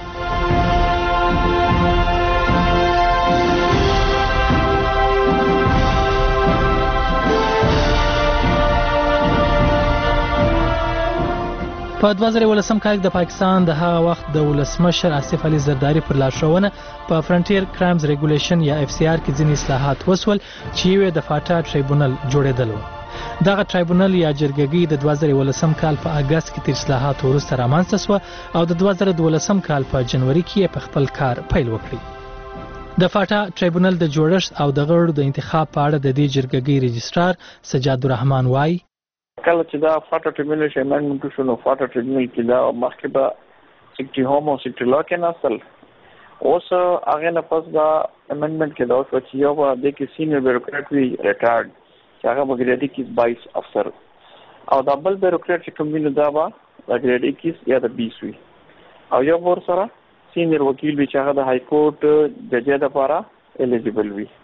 Speaker 3: په 2013 کال د پاکستان د هغه وخت د ولسمشر آصف علي زرداری پر لارښوونه په فرنټیر کرایمز ریګولیشن یا اف سی آر کې ځینې اصلاحات وسول چې یو د فاټا ټریبیونل جوړېدل و. دغه ټریبیونل یا جرګګي د 2013 کال په اگست کې تر اصلاحات وروسته رامنځته شو او د 2012 کال په جنوري کې په خپل کار پیل وکړي. د فاټا ټریبیونل د جوړښت او د غړو د انتخاب په اړه د دې جرګګي رجسترار سجاد الرحمن وایي
Speaker 4: کله چې دا فاټا ټریبیونل چې امندمنټ شو نو فاټا ټریبیونل کې دا مخکې به سیکټي هوم او سیکټي لا کې نسل اوس هغه نه پس دا امندمنټ کې دا اوس چې یو د کې سینیئر بیوروکرات وی ریټایرډ چې هغه بګریډي کې 22 افسر او دا بل بیوروکرات چې کوم ویني دا با بګریډي کې یا د 20 وی او یو ور سره سینیئر وکیل وی چې هغه د های کورټ جج لپاره الیجیبل وی.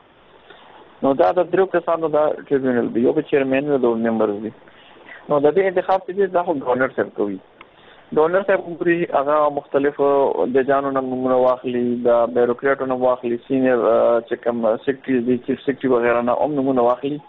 Speaker 4: نو دا د درو کسانو دا ټریبیونل دی یو چیرمن او دوه ممبرز دي. نو د دې انتخاب چې دا خو گورنر صاحب کوي. گورنر صاحب پوری هغه مختلف د جانو نمونه واخلي د بیوروکراتو نمونه واخلي سینیئر چې کوم سیکرټری دي چیف سیکرټری وغیرہ نه هم نمونه واخلي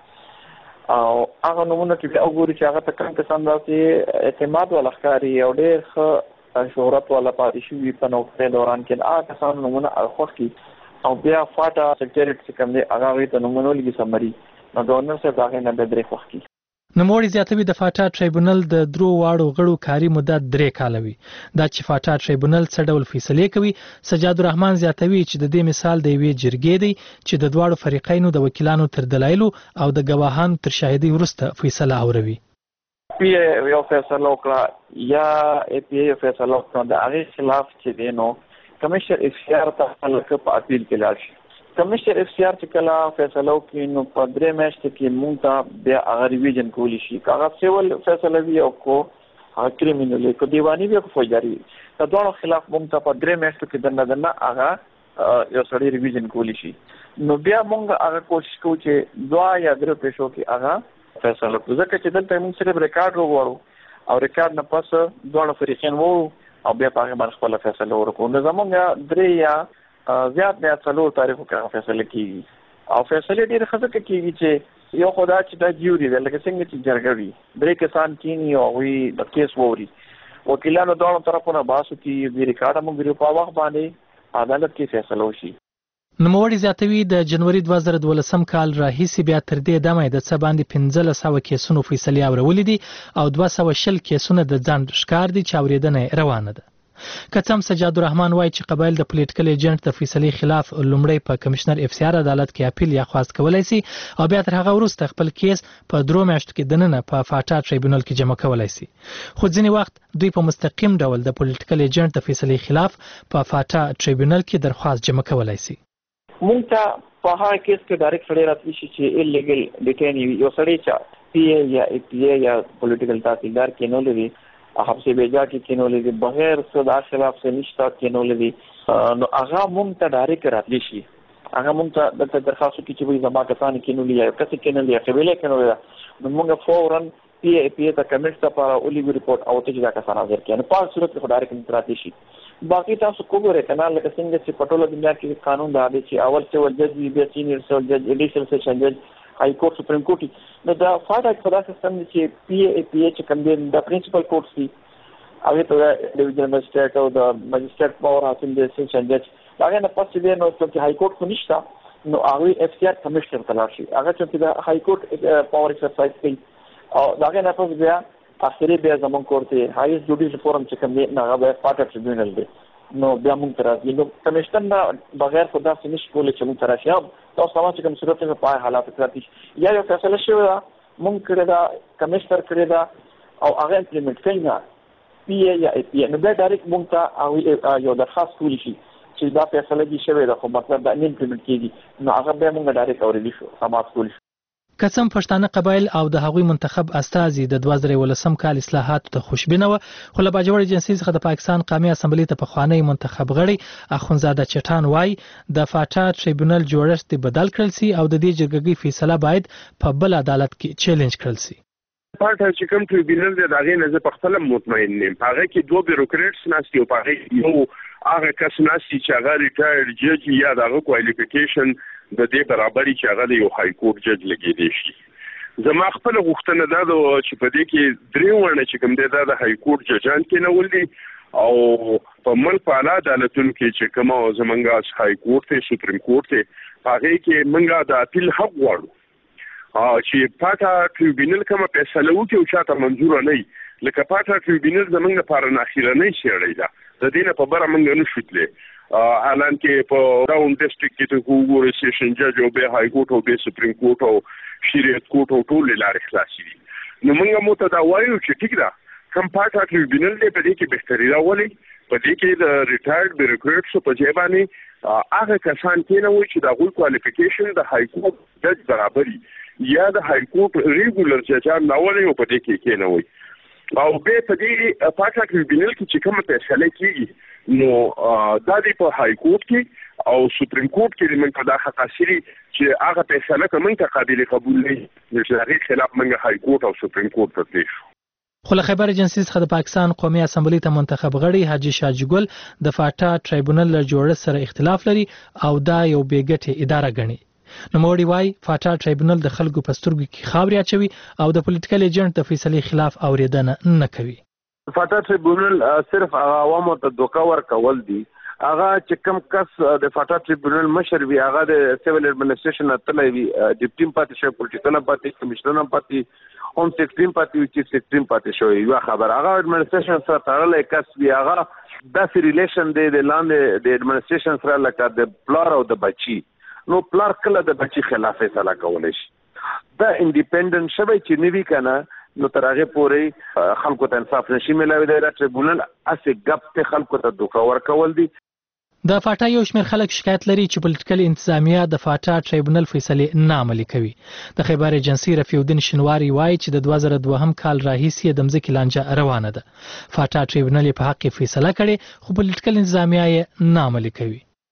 Speaker 4: او هغه نمونه چې وګوري چې هغه تکرار کسان داسې اعتماد ولا ښکاري او ډېر ښه شهرت ولا پاتې شوي په نوکرۍ دوران کې هغه کسان نمونه خوښ کړي او بیا فاټا سیکریټریټ چې کوم دی هغه غوښتي ته نمونه ولګي سمري نو گورنر صاحب هغه نه به درې خوښ کړي.
Speaker 3: نوموړي زیاتوي د فاټا ټریبیونل د درو واړو غړو کاري مدت 3 کاله وي. دا چې فاټا ټریبیونل څه ډول فیصلې کوي. سجاد الرحمن زیاتوي چې د دې مثال د یوې جرګې دی چې د دواړو فریقینو د وکیلانو تر دلایلو او د ګواهانو تر شاهدۍ وروسته فیصله اوروي.
Speaker 4: پی یو فیصله وکړه یا ای پی یو فیصله وکړه د هغه خلاف چې دی نو کمشنر اف سی آر ته خلک په اپیل کې لاړ شي. کمشنر اف سی آر چې کله فیصله وکړي نو په 3 میاشتو کې مونږ ته بیا هغه ریویژن کولی شي. هغه سیول فیصله وي او کو هغه کریمینل کو دیوانی وي کو فوجاري د دوه خلاف مونږ ته په 3 میاشتو کې دنه هغه یو سړی ریویژن کولی شي. نو بیا مونږ هغه کوشش کوو چې 2 یا 3 پیښو کې هغه فیصله وکړو ځکه چې دلته موږ صرف ریکارډ وغواړو او ریکارډ نه پس دوه فریقین وو او بیا په هغه باندې خپل فیصله ورکړو. نو زمونږ 3 یا زیات نه 4 تاریخو کې فیصله کیږي او فیصله ډېر خزه کیږي چې یو خدای چې دا جیوري ده لکه څنګه چې جرګه 3 کسان کینی او وی د کیس ووري وکیلانو دوه طرفونو باسو کې د ریکارډ موږ په وخت باندې عدالت کې فیصله وشي.
Speaker 3: نوموړي زیاتوي د جنوري 2012 کال راهیسې بیا تر دې دمه د څه باندې 1500 کیسونو فیصلې اورولې دي او 220 کیسونه د ځان ښکار دي چې اورېدنه روانه ده. کڅم سجاد الرحمن وایي چې قبایل د پولیټیکل ایجنټ د فیصلې خلاف لومړی په کمشنر اف سی آر عدالت کې اپیل یا خواست کولای شي او بیا تر هغه وروسته خپل کیس په 3 میاشتو کې دننه په فاټا ټریبیونل کې جمع کولای شي. خو ځینې وخت دوی په مستقیم ډول د پولیټیکل ایجنټ د فیصلې خلاف په فاټا ټریبیونل کې درخواست جمع کولای شي.
Speaker 4: مونږ ته په هغه کیس کې ډایرکټ سړی راتلی شي چې ایلیګل ډیټین یو سړی چې پی ای یا ای پی ای یا پولیټیکل تحصیلدار کې نه لري حبس بیجا کې نه لري بغیر صدا خلاف څه نشته کې نه لري نو هغه مونږ ته ډایرکټ راتلی شي هغه مونږ ته د درخواست کې چې وي زما کسان کې نه لري کسي کې نه لري قبيله کې نه لري نو مونږ فورن پی ای پی ای ته کمنټ ته پر اولی ریپورت او ته چې دا کسان حاضر کړي نو په صورت کې ډایرکټ راتلی شي. باقي تاسو کوګره کنه لکه څنګه چې پټوله دنیا کې قانون دا دی چې اول څه ول جج بیا سینیئر سول جج ایډیشنل سیشن جج های کورټ سپریم کورټ نو دا فاټا خدا سیستم چې پی ای پی ای چې کوم دی د پرنسپل کورټ سي هغه ته ډیویژن مجسټریټ او د مجسټریټ پاور حاصل دی سیشن جج هغه نه پاتې دی نو چې های کورټ خو نشته نو هغه اف سی آر کمشنر تلار شي هغه چې د های کورټ پاور ایکسرسایز کوي او هغه نه پاتې بیا اخري بیا زمون کوړته هایست جوډیشل فورم چې کوم دی هغه به فاټا ټریبیونل دی نو بیا مونږ تر راځي نو کمشنر نه بغیر خدا سي نش کولای چې مونږ تر راشي تاسو سمه چې کوم صورت په پای حالات کې یا یو فیصله شوی دا مونږ کړی دا کمشنر کړی دا او هغه امپلیمنٹ کوي نه پی ای یا ای پی نو بیا ډایرکټ مونږ ته یو درخواست کولی شي چې دا فیصله دي شوی دا خو مطلب دا امپلیمنٹ کیږي نو هغه بیا مونږ ډایرکټ اورېدل شو سمات کولی
Speaker 3: کڅم پښتانه قبایل او د هغوی منتخب استازي د 2013 کال اصلاحاتو ته خوشبینه و خو له باجوړ ایجنسی څخه د پاکستان قومي اسمبلی ته پخوانی منتخب غړي اخونزاده چټان وای د فاټا ټریبیونل جوړښت بدل کړل سي او د دې جرګې فیصله باید په بل عدالت کې چیلنج کړل سي.
Speaker 8: فاټا چې کوم ټریبیونل د هغه نه زه په خپل مطمئن نیم هغه کې 2 بیوروکریټس ناشتي او هغه یو هغه کس ناشتي چې هغه ریټایر جج یا دغه کوالیفیکیشن د دې برابرۍ چې هغه یو های کورټ جج لګیدي شي. زما خپل غوښتنه دا ده چې په دې کې 3 ورنه چې کوم دی دا د های کورټ ججان کې نه ولدي او په ملک په اعلی عدالتونو کې چې کوم زمونږ های کورټ ته سپریم کورټ ته هغه کې موږ د اپیل حق غواړو چې فاټا ټریبیونل کومه فیصله وکړي او چاته منظور نه وي لکه فاټا ټریبیونل زمونږ لپاره نه اخیرنۍ شړۍ ده د دې نه په بره موږ نه شو تللی حالان کې په راون ډیسټریکټ کې ته وګورئ سیشن جج او به های کورټ او به سپریم کورټ او شریعت کورټ او ټول لارې خلاصې دي نو موږ مو ته دا وایو چې ټیک ده کوم فاټا ټریبیونل دی په دې کې بهتري راولي په دې کې د ریټایرډ بیوروکریټس په ځای باندې هغه کسان کې نه وي چې د غوښتنې کوالیفیکیشن د های کورټ جج برابرۍ یا د های کورټ ریګولر ججان راولي او په دې کې نه وي او به په دې فاټا ټریبیونل کې چې کوم فیصله کیږي نو دا دی په های کورټ کې او سپریم کورټ کې موږ دا حقاسري چې هغه فیصله کوم ته قابل قبول نه چې هغه خلاف موږ های کورټ او سپریم کورټ ته تلو.
Speaker 3: خو له خبر ایجنسی څخه د پاکستان قومي اسمبلی ته منتخب غړي حاجی شاجګل د فاټا ټریبیونل له جوړښت سره اختلاف لري او دا یو بیګټه اداره ګڼي. نوموړي وای فاټا ټریبیونل د خلکو په سترګو کې خاورې اچوي او د پولیټیکل ایجنټ د فیصلې خلاف اوریدنه نه کوي.
Speaker 8: فاټا ټریبیونل صرف عوامو ته دوکا ورکول دي هغه چې کوم کس د فاټا ټریبیونل مشر وي هغه د سیویل ایڈمنسټریشن اتلای وي ډیپټي پاتې شو پولیټیکل پاتې کمشنر پاتې هوم سیکرټری پاتې چیف سیکرټری پاتې شو یو خبر هغه ایڈمنسټریشن سره تړلې کس وي هغه داسې ریلیشن دی د لاندې د ایڈمنسټریشن سره لکه د پلار او د بچي نو پلار کله د بچي خلاف فیصله کولای شي دا انډیپندنت شوی چې نیوی کنه نو تر هغه پورې خلکو ته انصاف نشي ملوي د ټریبیونل اسې ګپ ته خلکو ته دوکا ورکول دي.
Speaker 3: د فاټا یو شمېر خلک شکایت لري چې پولیټیکل انتظامیه د فاټا ټریبیونل فیصلې نه عملي کوي. د خبر ایجنسی رفیع الدین شنواری وایي چې د 2002 کال راهیسې د مځکې لانجه روانه ده. فاټا ټریبیونل په حق فیصله کړي خو پولیټیکل انتظامیه یې نه عملي کوي.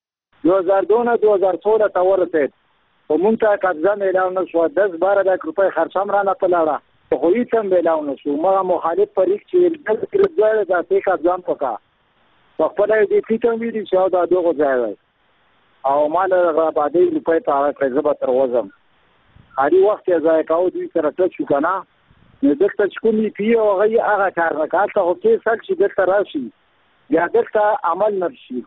Speaker 9: 2002-2016 ته ورسېد خو موږ ته قبضه میلاو نه شوه 10-12 لک روپۍ خرڅه هم رانه په لاړه خو هېڅ هم میلاو نه شو مغه مخالف فریق چې دلته دواړه داسې قبضه هم پکړه په خپله یې دې ټیټ هم ویلي چې دا دغه ځای وی او ما له هغه ابادۍ روپۍ ته هغه کړی زه به تر وځم خالي وخت یې ضایع کوو دوی سره ټچ شو که نه نو دلته چې کوم پی او هغه یې هغه کار نه کوي هلته خو کیس حل چې دلته راشي بیا دلته عمل نه شي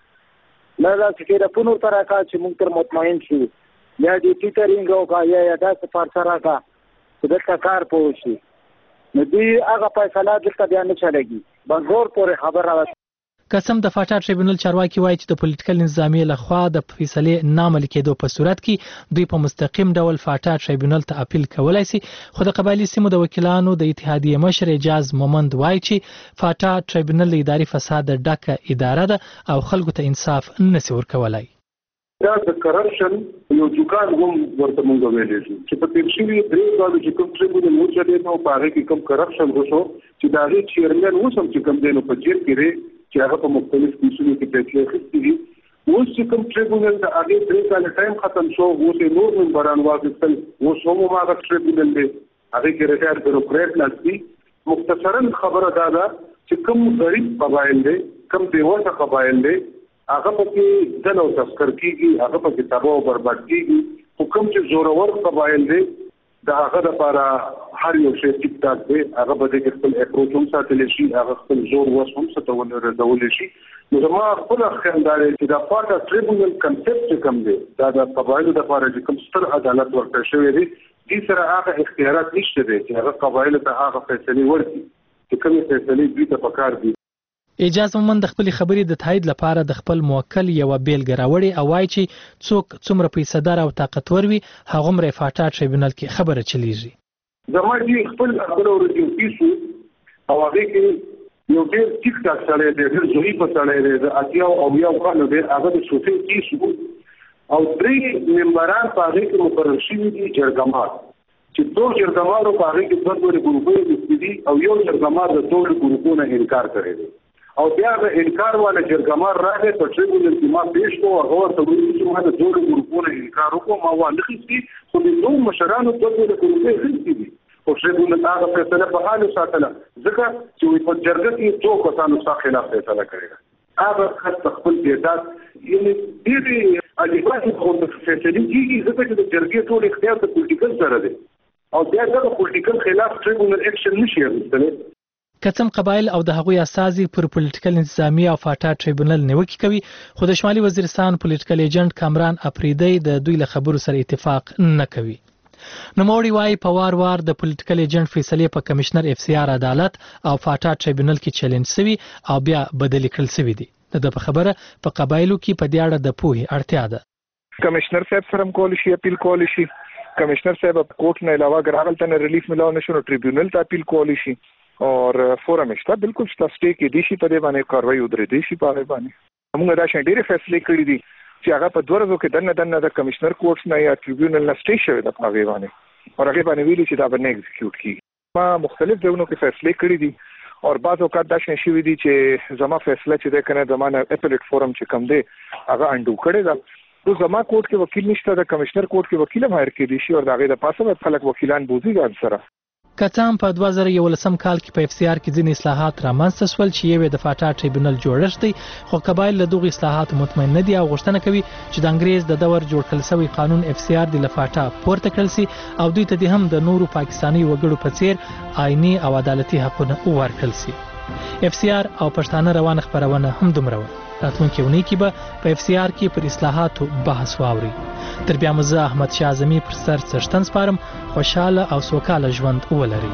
Speaker 9: نه داسې ټیلیفون ورته راکړه چې موږ تر مطمئن شو یا دې ټیټرینګ وکړه یا داسې پارچه راکړه چې دلته کار پوه شي نو دوی هغه فیصله دلته بیا نه چلېږي بنګلور پورې خبره
Speaker 3: قسم د فاټا ټریبیونل چارواکي وایي چې د پولیټیکل نظامیې لخوا د فیصلې نامل کېدو په صورت کې دوی په مستقیم ډول فاټا ټریبیونل ته اپیل کولای شي خو د قبایلي سیمو د وکیلانو د اتحادیې مشر اجاز مومند وایي چې فاټا ټریبیونل د اداري فساد ډکه اداره ده او خلکو ته انصاف نشي ورکولای
Speaker 13: دا د کرپشن یو جوګان هم ورته مونږ ویلې چې په تیر شوي 3 کال چې کوم ټریبیونل وچلې نو په هغه کې کوم کرپشن وشو چې دا غي چیرمن وسم چې کوم دینو په جیل کې چې هغه په مختلف کیسونو کې فیصله اخیستې دي اوس چې کوم ټریبیونل د هغې 3 کاله ټایم ختم شو اوس یې نور ممبران واخیستل اوس هم هماغه ټریبیونل دی هغې کې ریټایر بیروکریټ ناست دي مختصرا خبره دا ده چې کوم غریب قبایل دی کوم بېوسه قبایل دی هغه پکې ځل او تذکر کېږي هغه پکې تباه او برباد کېږي خو کوم چې زورور قبایل دی د هغه لپاره هر یو شی ټیک ټاک دی هغه به د خپل اپروچ هم ساتلی شي هغه خپل زور وس هم ستول رسولی شي نو زما خپل خیال دی چې دا فاټا ټریبیونل کنسپټ کوم دی دا د قبایلو لپاره چې کوم ستر عدالت ورکړل شوی دی دې سره هغه اختیارات نشته دی چې هغه قبایلو ته هغه فیصلې ورکړي چې کومې فیصلې دوی ته پکار دي
Speaker 3: اجازه مومند د خپل خبرې د تایید لپاره د خپل موکل یو بیلګه راوړي او وایي چې څوک څومره پیسه‌دار او طاقتور وي هغه مری فاټا ټریبیونل کې خبره چلیږي
Speaker 13: زما دي خپل خبرو ورته پیسو او هغه کې یو ډېر ټیک ټاک سره دی ډېر زوی په سره دی د اتیا او یو کال دی هغه د سوفي پیسو او 3 ممبران په هغه کې مقرر شوي دي جرګمار چې ټول جرګمارو په هغه کې څلور ګروپونه دي او یو جرګمار د ټول ګروپونو انکار کوي او بیا د انکار والا جرګمار راغی په ټریبیونل کې ما پیش کوو هغه ورته ویلي چې ما د ټولو ګروپونو انکار وکړو ما وانخیستي خو د دوو مشرانو ټولو ګروپونه اخیستي دي خو ټریبیونل هغه فیصله په حال ساتله ځکه چې په جرګه کې څو کسانو سره خلاف فیصله کړې هغه خاص خپل دیدات یعنی ډېرې اجباري خو د فیصلې کېږي ځکه چې د جرګې ټول اختیار د پولیټیکل سره دی او بیا د پولیټیکل خلاف ټریبیونل اکشن نشي اخیستلی
Speaker 3: کڅم قبایل او د هغوی اساسي پر پولیټیکل انتظامی او فاټا ټریبیونل نیوکه کوي خو د شمالي وزیرستان پولیټیکل ایجنټ کامران افریدی د دوی له خبرو سره اتفاق نه کوي نوموړي وایي په وار د پولیټیکل ایجنټ فیصلې په کمشنر اف سی آر عدالت او فاټا ټریبیونل کې چیلنج شوی او بیا بدل کړل شوی دي د خبره په قبایلو کې په دې اړه د پوهې اړتیا ده
Speaker 21: کمشنر صاحب سره کول شي اپیل کول شي کمشنر صاحب کوर्ट نه علاوه اگر هغه ته ریلیف ملاو نشو نو ټریبیونل ته اپیل کول شي اور فورم شته بالکل سټی کې دي شي په دې باندې کاروایی ودرې دي شي په هغه باندې موږ دا شان ډېرې فیصلې کړې دي چې هغه په 2 ورځو کې دنه د کمشنر کورټ نه یا ټریبیونل نه سټی شوی د هغه باندې او هغه باندې ویلي چې دا باندې ایگزیکیوټ کیږي ما مختلف ډولونو کې فیصلې کړې دي اور بعض اوقات دا شان شوی دي چې زما فیصله چې ده کنه زمانه اپیلیټ فورم چې کم دی هغه انډو کړی دا نو زما کورټ کې وکیل نشته د کمشنر کورټ کې وکیل هم هر کې دي شي او دا غي د پاسه خلک وکیلان بوزي ځان سره
Speaker 3: کڅام په 2011 کال کې په اف سی آر کې ځینې اصلاحات رامنځته شول چې یو د فاټا ټریبیونل جوړښت دی خو قبایل له دغه اصلاحات مطمئن نه دي او غوښتنه کوي چې د انګریز د دور جوړ کړل شوی قانون اف سی آر د لفاټا پورته کړل شي او دوی ته هم د نورو پاکستاني وګړو په څیر آئینی او عدالتي حقونه ورکړل شي اف سی آر او پښتانه روان خبرونه هم دومره راتلونکي ونې کې به په اف سی آر کې پر اصلاحاتو بحث واوري تر بیا مزه احمد شاه اعظمي پر سر څشتن سپارم خوشاله او سوکاله ژوند ولري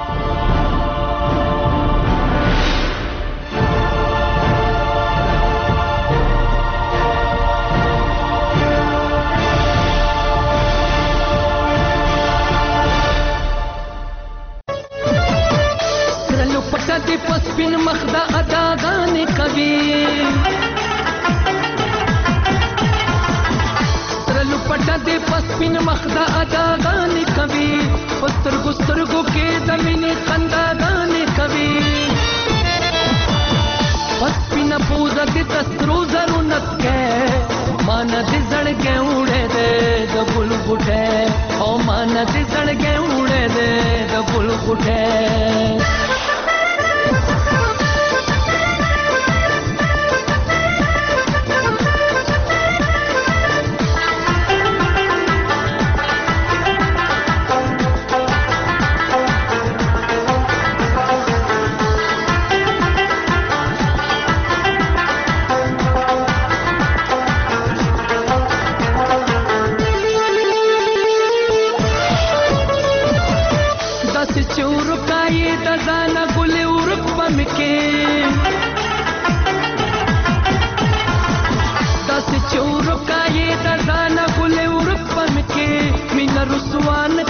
Speaker 22: پسپین مخدا اداګانې کوي ترلو پټه دې پسپین مخدا اداګانې کوي سترګو سترګو کې د مینې خنداګانې کوي پسپین پوزه دې تسترو زرو نکه مان ونه دې زړګې وړې دې د ګل غوټه رسوان